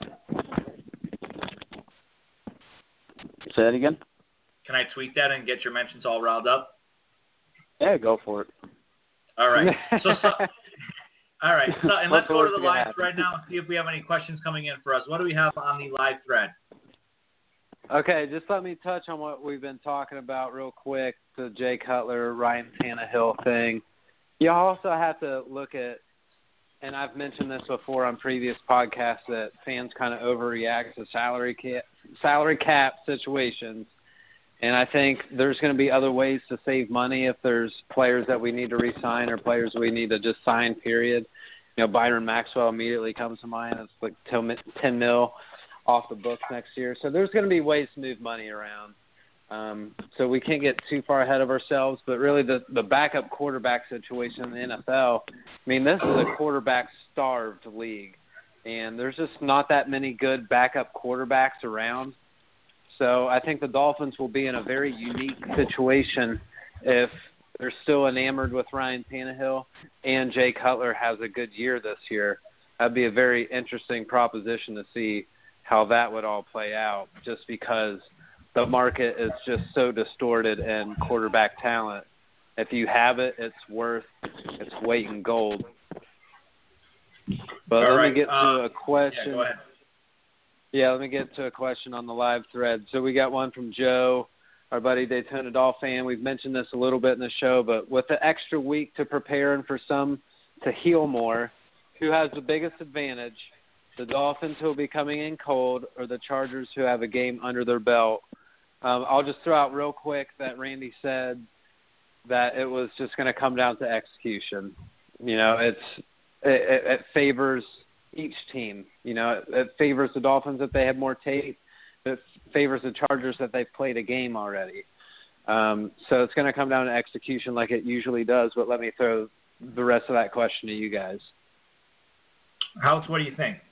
Say that again? Can I tweet that and get your mentions all riled up? Yeah, go for it. All right. All right. So, and let's go to the live happen. thread now and see if we have any questions coming in for us. What do we have on the live thread? Okay, just let me touch on what we've been talking about real quick, the Jay Cutler, Ryan Tannehill thing. You also have to look at, and I've mentioned this before on previous podcasts, that fans kind of overreact to salary cap situations. And I think there's going to be other ways to save money if there's players that we need to re-sign or players we need to just sign, period. You know, Byron Maxwell immediately comes to mind. It's like $10 million off the books next year. So there's going to be ways to move money around. So we can't get too far ahead of ourselves. But really the backup quarterback situation in the NFL, I mean, this is a quarterback-starved league. And there's just not that many good backup quarterbacks around. So I think the Dolphins will be in a very unique situation if they're still enamored with Ryan Tannehill and Jay Cutler has a good year this year. That'd be a very interesting proposition to see how that would all play out, just because the market is just so distorted in quarterback talent. If you have it, it's worth its weight in gold. But let me get to a question. Yeah, go ahead. Yeah, let me get to a question on the live thread. So we got one from Joe, our buddy Daytona Doll fan. We've mentioned this a little bit in the show, but with the extra week to prepare and for some to heal more, who has the biggest advantage? The Dolphins, who will be coming in cold, or the Chargers, who have a game under their belt? I'll just throw out real quick that Randy said that it was just going to come down to execution. You know, it favors each team. You know, it favors the Dolphins if they have more tape. It favors the Chargers that they've played a game already. So it's going to come down to execution like it usually does, but let me throw the rest of that question to you guys. House, what do you think?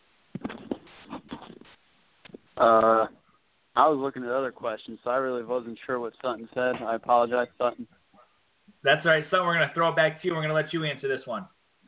I was looking at other questions, so I really wasn't sure what Sutton said. I apologize, Sutton. That's all right, Sutton. We're going to throw it back to you. We're going to let you answer this one.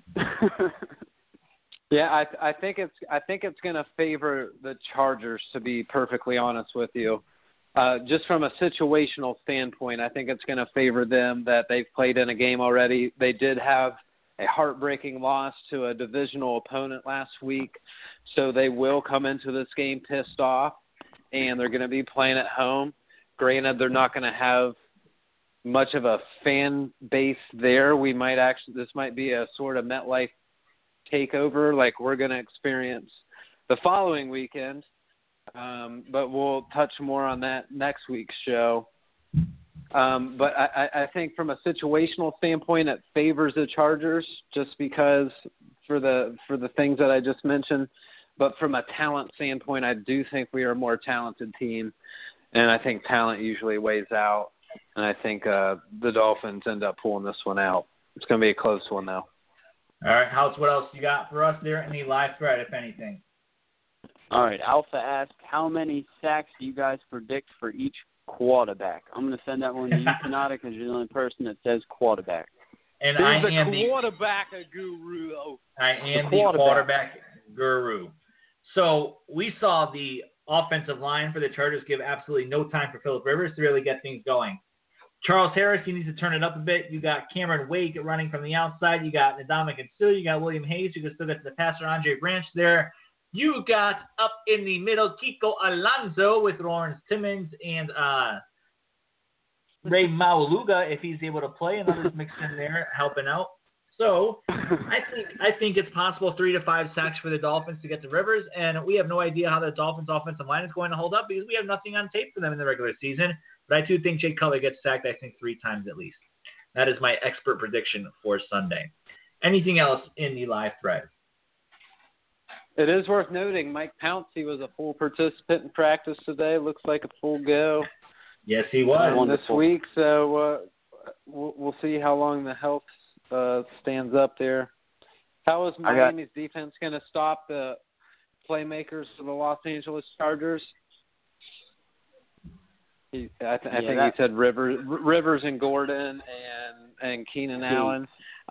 Yeah, I think it's going to favor the Chargers, to be perfectly honest with you. Just from a situational standpoint, I think it's going to favor them that they've played in a game already. They did have a heartbreaking loss to a divisional opponent last week, so they will come into this game pissed off, and they're going to be playing at home. Granted, they're not going to have much of a fan base there. This might be a sort of MetLife takeover like we're going to experience the following weekend, but we'll touch more on that next week's show. But I think from a situational standpoint, it favors the Chargers just because for the things that I just mentioned. But from a talent standpoint, I do think we are a more talented team, and I think talent usually weighs out. And I think the Dolphins end up pulling this one out. It's going to be a close one, though. All right, House, what else you got for us there in the live thread, if anything? All right, Alpha asked, how many sacks do you guys predict for each quarterback? I'm going to send that one to you, Kanata, because you're the only person that says quarterback. And He's I am the quarterback guru. I am the quarterback guru. So we saw the offensive line for the Chargers give absolutely no time for Phillip Rivers to really get things going. Charles Harris, he needs to turn it up a bit. You got Cameron Wake running from the outside. You got Ndamukong Suh. You got William Hayes. You can still get to the passer, Andre Branch there. You got up in the middle Kiko Alonso with Lawrence Timmons and Ray Mauluga if he's able to play, and others mixed in there helping out. So I think it's possible 3 to 5 sacks for the Dolphins to get to Rivers, and we have no idea how the Dolphins' offensive line is going to hold up because we have nothing on tape for them in the regular season. But I do think Jay Cutler gets sacked, I think, 3 times at least. That is my expert prediction for Sunday. Anything else in the live thread? It is worth noting Mike Pouncey was a full participant in practice today. Looks like a full go. Yes, he was. This week, so we'll see how long the health stands up there. How is Miami's defense going to stop the playmakers for the Los Angeles Chargers. I think he said Rivers and Gordon and Keenan Allen.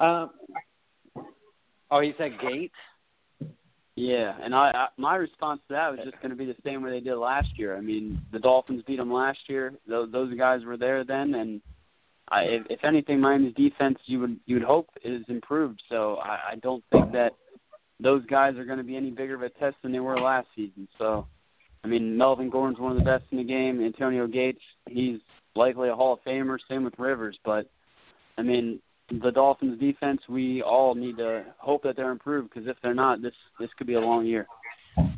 He said Gates? Yeah, and my response to that was just going to be the same way they did last year. I mean, the Dolphins beat them last year. Those guys were there then, and if anything, Miami's defense you would hope is improved. So I don't think that those guys are going to be any bigger of a test than they were last season. So, I mean, Melvin Gordon's one of the best in the game. Antonio Gates, he's likely a Hall of Famer. Same with Rivers. But, I mean, the Dolphins' defense, we all need to hope that they're improved, because if they're not, this could be a long year. All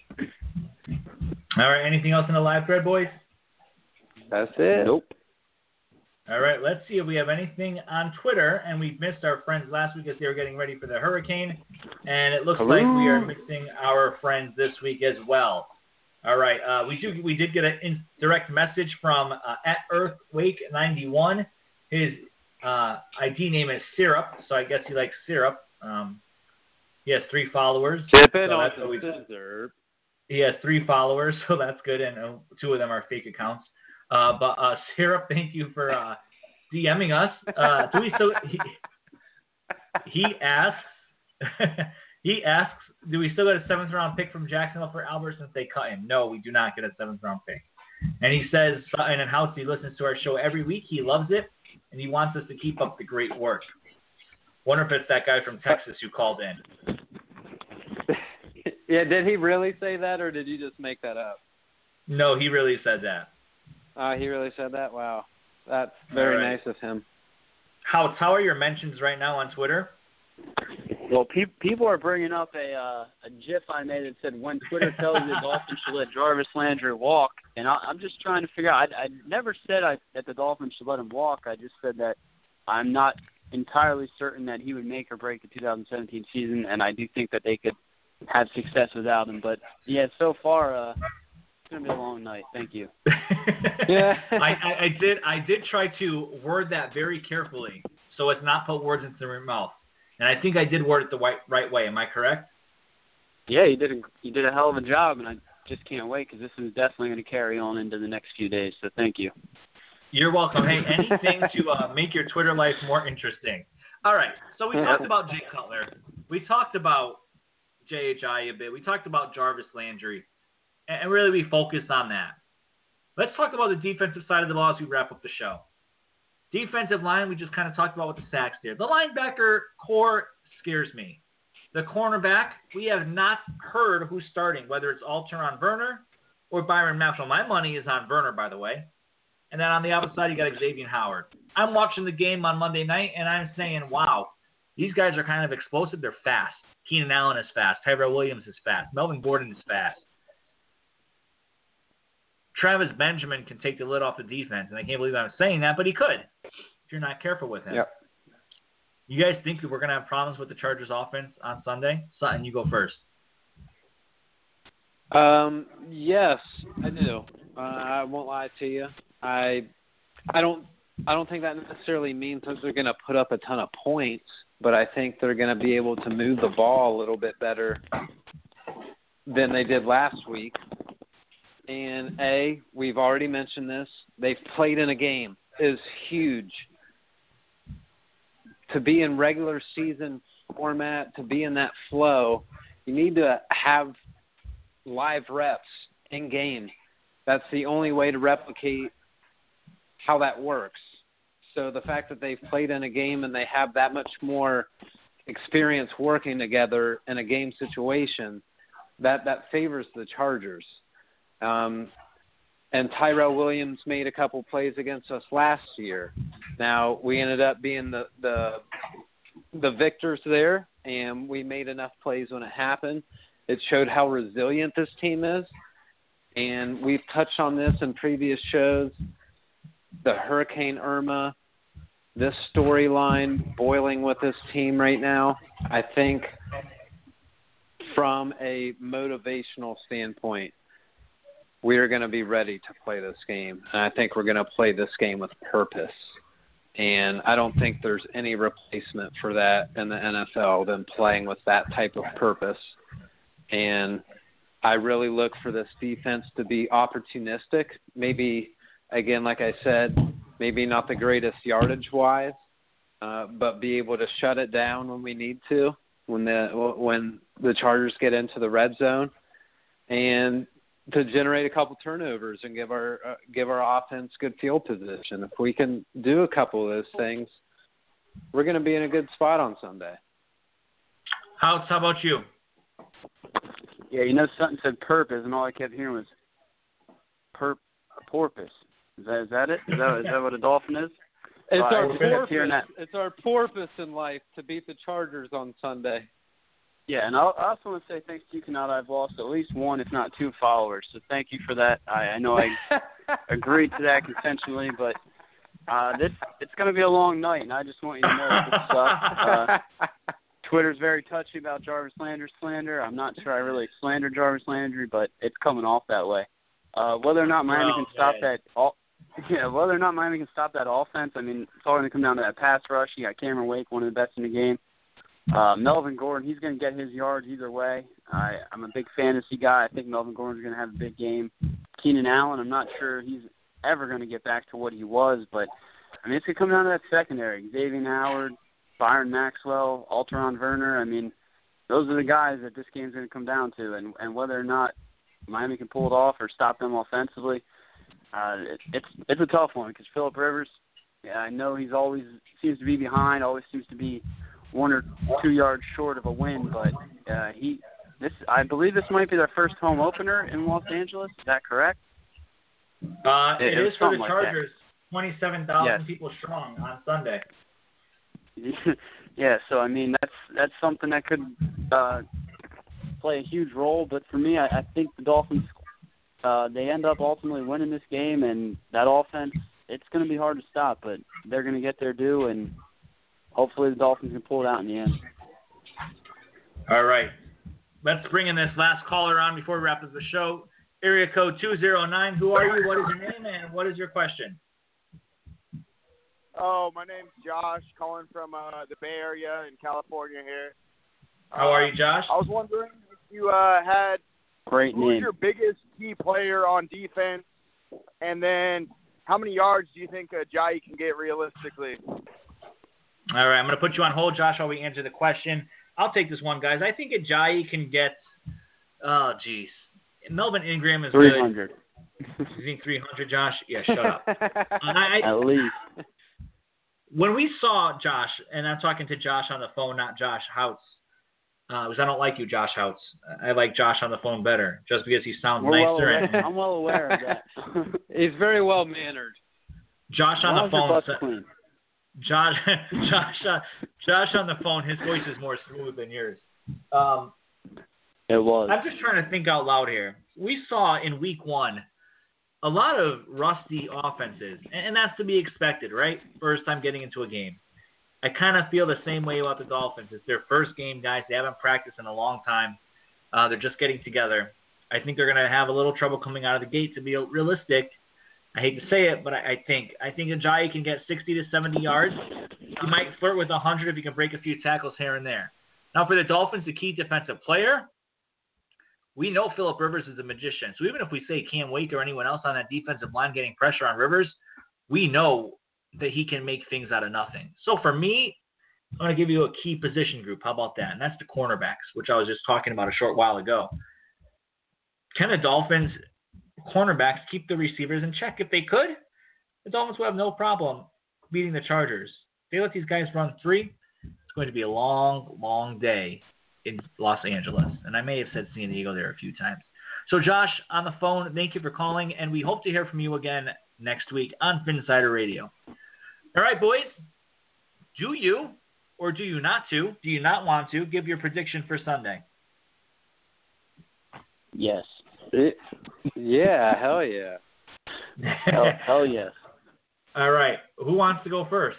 right, anything else in the live thread, boys? That's it. Nope. All right, let's see if we have anything on Twitter. And we missed our friends last week as they were getting ready for the hurricane. And it looks like we are missing our friends this week as well. All right, we did get a direct message from @EarthWake91. His ID name is Syrup, so I guess he likes syrup. He has 3 followers. Sipping on the scissor. He has 3 followers, so that's good, and 2 of them are fake accounts. But Syrup, thank you for DMing us. Do we still? He asks. He asks, do we still get a 7th round pick from Jacksonville for Albert since they cut him? No, we do not get a 7th round pick. And he says, Sutton and House, he listens to our show every week. He loves it, and he wants us to keep up the great work. Wonder if it's that guy from Texas who called in. Yeah, did he really say that, or did you just make that up? No, he really said that. He really said that? Wow. That's very nice of him. How are your mentions right now on Twitter? Well, people are bringing up a GIF I made that said, when Twitter tells you the Dolphins should let Jarvis Landry walk. And I'm just trying to figure out, I never said that the Dolphins should let him walk. I just said that I'm not entirely certain that he would make or break the 2017 season, and I do think that they could have success without him. But, yeah, so far, it's going to be a long night. Thank you. Yeah. I did try to word that very carefully so as not put words into their mouth. And I think I did word it the right way. Am I correct? Yeah, you did a hell of a job, and I just can't wait because this is definitely going to carry on into the next few days. So thank you. You're welcome. Hey, anything to make your Twitter life more interesting. All right, so we talked about Jay Cutler. We talked about J.H.I. a bit. We talked about Jarvis Landry. And really we focused on that. Let's talk about the defensive side of the ball as we wrap up the show. Defensive line, we just kind of talked about with the sacks there. The linebacker core scares me. The cornerback, we have not heard who's starting, whether it's Alteron Verner or Byron Maxwell. My money is on Verner, by the way. And then on the opposite side, you got Xavier Howard. I'm watching the game on Monday night, and I'm saying, wow, these guys are kind of explosive. They're fast. Keenan Allen is fast. Tyrell Williams is fast. Melvin Gordon is fast. Travis Benjamin can take the lid off the defense, and I can't believe I'm saying that, but he could if you're not careful with him. Yep. You guys think we're going to have problems with the Chargers offense on Sunday? Sutton, you go first. Yes, I do. I won't lie to you. I don't think that necessarily means that they're going to put up a ton of points, but I think they're going to be able to move the ball a little bit better than they did last week. And we've already mentioned this, they've played in a game is huge. To be in regular season format, to be in that flow, you need to have live reps in game. That's the only way to replicate how that works. So the fact that they've played in a game and they have that much more experience working together in a game situation, that favors the Chargers. And Tyrell Williams made a couple plays against us last year. Now, we ended up being the victors there, and we made enough plays when it happened. It showed how resilient this team is, and we've touched on this in previous shows. The Hurricane Irma, this storyline boiling with this team right now, I think from a motivational standpoint, we are going to be ready to play this game. And I think we're going to play this game with purpose. And I don't think there's any replacement for that in the NFL than playing with that type of purpose. And I really look for this defense to be opportunistic. Maybe, again, like I said, maybe not the greatest yardage-wise, but be able to shut it down when we need to, when the Chargers get into the red zone, and to generate a couple turnovers and give our offense good field position. If we can do a couple of those things, we're going to be in a good spot on Sunday. How about you? Yeah, Sutton said purpose, and all I kept hearing was porpoise. Is that it? Is that what a dolphin is? It's our porpoise. It's our porpoise in life to beat the Chargers on Sunday. Yeah, and I also want to say thanks to you, Kanata. I've lost at least one, if not two, followers. So thank you for that. I know I agreed to that consensually, but it's going to be a long night, and I just want you to know this sucks. Twitter's very touchy about Jarvis Landry slander. I'm not sure I really slander Jarvis Landry, but it's coming off that way. Whether or not Miami can stop that, whether or not Miami can stop that offense, I mean, it's all going to come down to that pass rush. You got Cameron Wake, one of the best in the game. Melvin Gordon, he's going to get his yards either way. I'm a big fantasy guy. I think Melvin Gordon's going to have a big game. Keenan Allen, I'm not sure he's ever going to get back to what he was, but I mean, it's going to come down to that secondary. Xavier Howard, Byron Maxwell, Alteron Werner. I mean, those are the guys that this game's going to come down to, and whether or not Miami can pull it off or stop them offensively, it's a tough one because Phillip Rivers, I know he's always seems to be behind, always seems to be 1 or 2 yards short of a win, but I believe this might be their first home opener in Los Angeles. Is that correct? It is for the Chargers. Like 27,000 people strong on Sunday. Yeah, so I mean that's something that could play a huge role. But for me, I think the Dolphins they end up ultimately winning this game, and that offense, it's going to be hard to stop, but they're going to get their due, and hopefully the Dolphins can pull it out in the end. All right, let's bring in this last caller on before we wrap up the show. Area code 209. Who are you? What is your name, and what is your question? Oh, my name's Josh, calling from the Bay Area in California here. How are you, Josh? I was wondering if you had who's your biggest key player on defense, and then how many yards do you think Ajayi can get realistically? All right, I'm going to put you on hold, Josh, while we answer the question. I'll take this one, guys. I think Ajayi can get, Melvin Ingram is 300. Good. You think 300, Josh? Yeah, shut up. At least. When we saw Josh, and I'm talking to Josh on the phone, not Josh Houts, because I don't like you, Josh Houts. I like Josh on the phone better, just because he sounds nicer. I'm well aware of that. He's very well mannered. Josh on the phone. Josh on the phone. His voice is more smooth than yours. It was. I'm just trying to think out loud here. We saw in week 1 a lot of rusty offenses, and that's to be expected, right? First time getting into a game. I kind of feel the same way about the Dolphins. It's their first game, guys. They haven't practiced in a long time. They're just getting together. I think they're going to have a little trouble coming out of the gate, to be realistic. I hate to say it, but I think Ajayi can get 60 to 70 yards. He might flirt with 100 if he can break a few tackles here and there. Now, for the Dolphins, the key defensive player, we know Phillip Rivers is a magician. So even if we say Cam Wake or anyone else on that defensive line getting pressure on Rivers, we know that he can make things out of nothing. So for me, I'm going to give you a key position group. How about that? And that's the cornerbacks, which I was just talking about a short while ago. Can the Dolphins cornerbacks keep the receivers in check? If they could, the Dolphins will have no problem beating the Chargers. If they let these guys run 3, it's going to be a long, long day in Los Angeles. And I may have said San Diego there a few times. So, Josh, on the phone, thank you for calling, and we hope to hear from you again next week on Phinsider Radio. All right, boys, do you or do you not want to give your prediction for Sunday? Yes. Yeah, hell yeah. hell yes. All right, who wants to go first?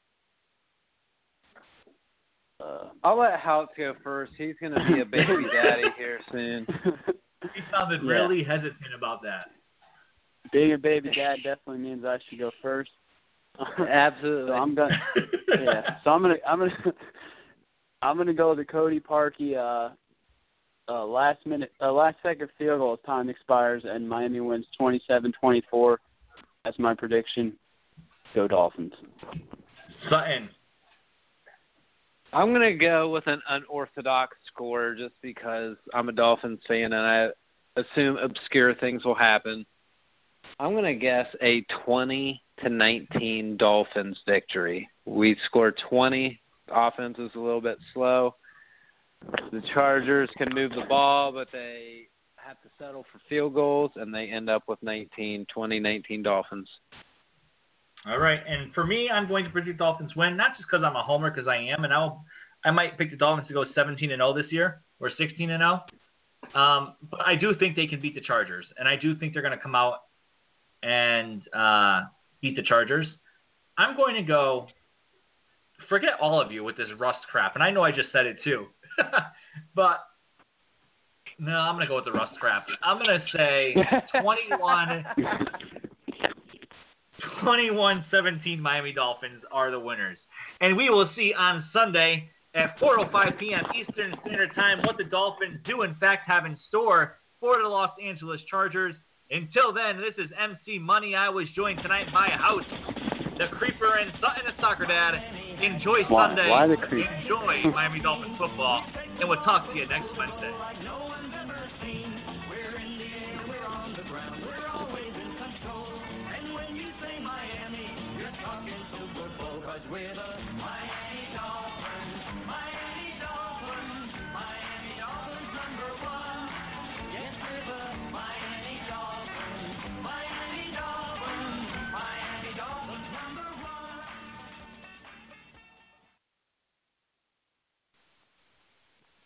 I'll let Houts go first. He's going to be a baby daddy here soon. He sounded really hesitant about that. Being a baby dad definitely means I should go first. Absolutely. So I'm gonna, So I'm gonna go with the Cody Parkey last second field goal as time expires, and Miami wins 27-24. That's my prediction. Go Dolphins. Sutton. I'm going to go with an unorthodox score just because I'm a Dolphins fan and I assume obscure things will happen. I'm going to guess a 20-19 Dolphins victory. We score 20. The offense is a little bit slow. The Chargers can move the ball, but they have to settle for field goals, and they end up with 20-19 Dolphins. All right, and for me, I'm going to predict Dolphins win, not just because I'm a homer, because I am, and I might pick the Dolphins to go 17-0 this year, or 16-0. But I do think they can beat the Chargers, and I do think they're going to come out and beat the Chargers. I'm going to go, forget all of you with this Rust crap, and I know I just said it too, but no, I'm going to go with the Rust crap. I'm going to say 21-17 Miami Dolphins are the winners. And we will see on Sunday at 4:05 p.m. Eastern Standard Time what the Dolphins do in fact have in store for the Los Angeles Chargers. Until then, this is MC Money. I was joined tonight by House, the Creeper, and Sutton, the Soccer Dad. Enjoy Sunday. Why the Creeper? Enjoy Miami Dolphins football. And we'll talk to you next Wednesday.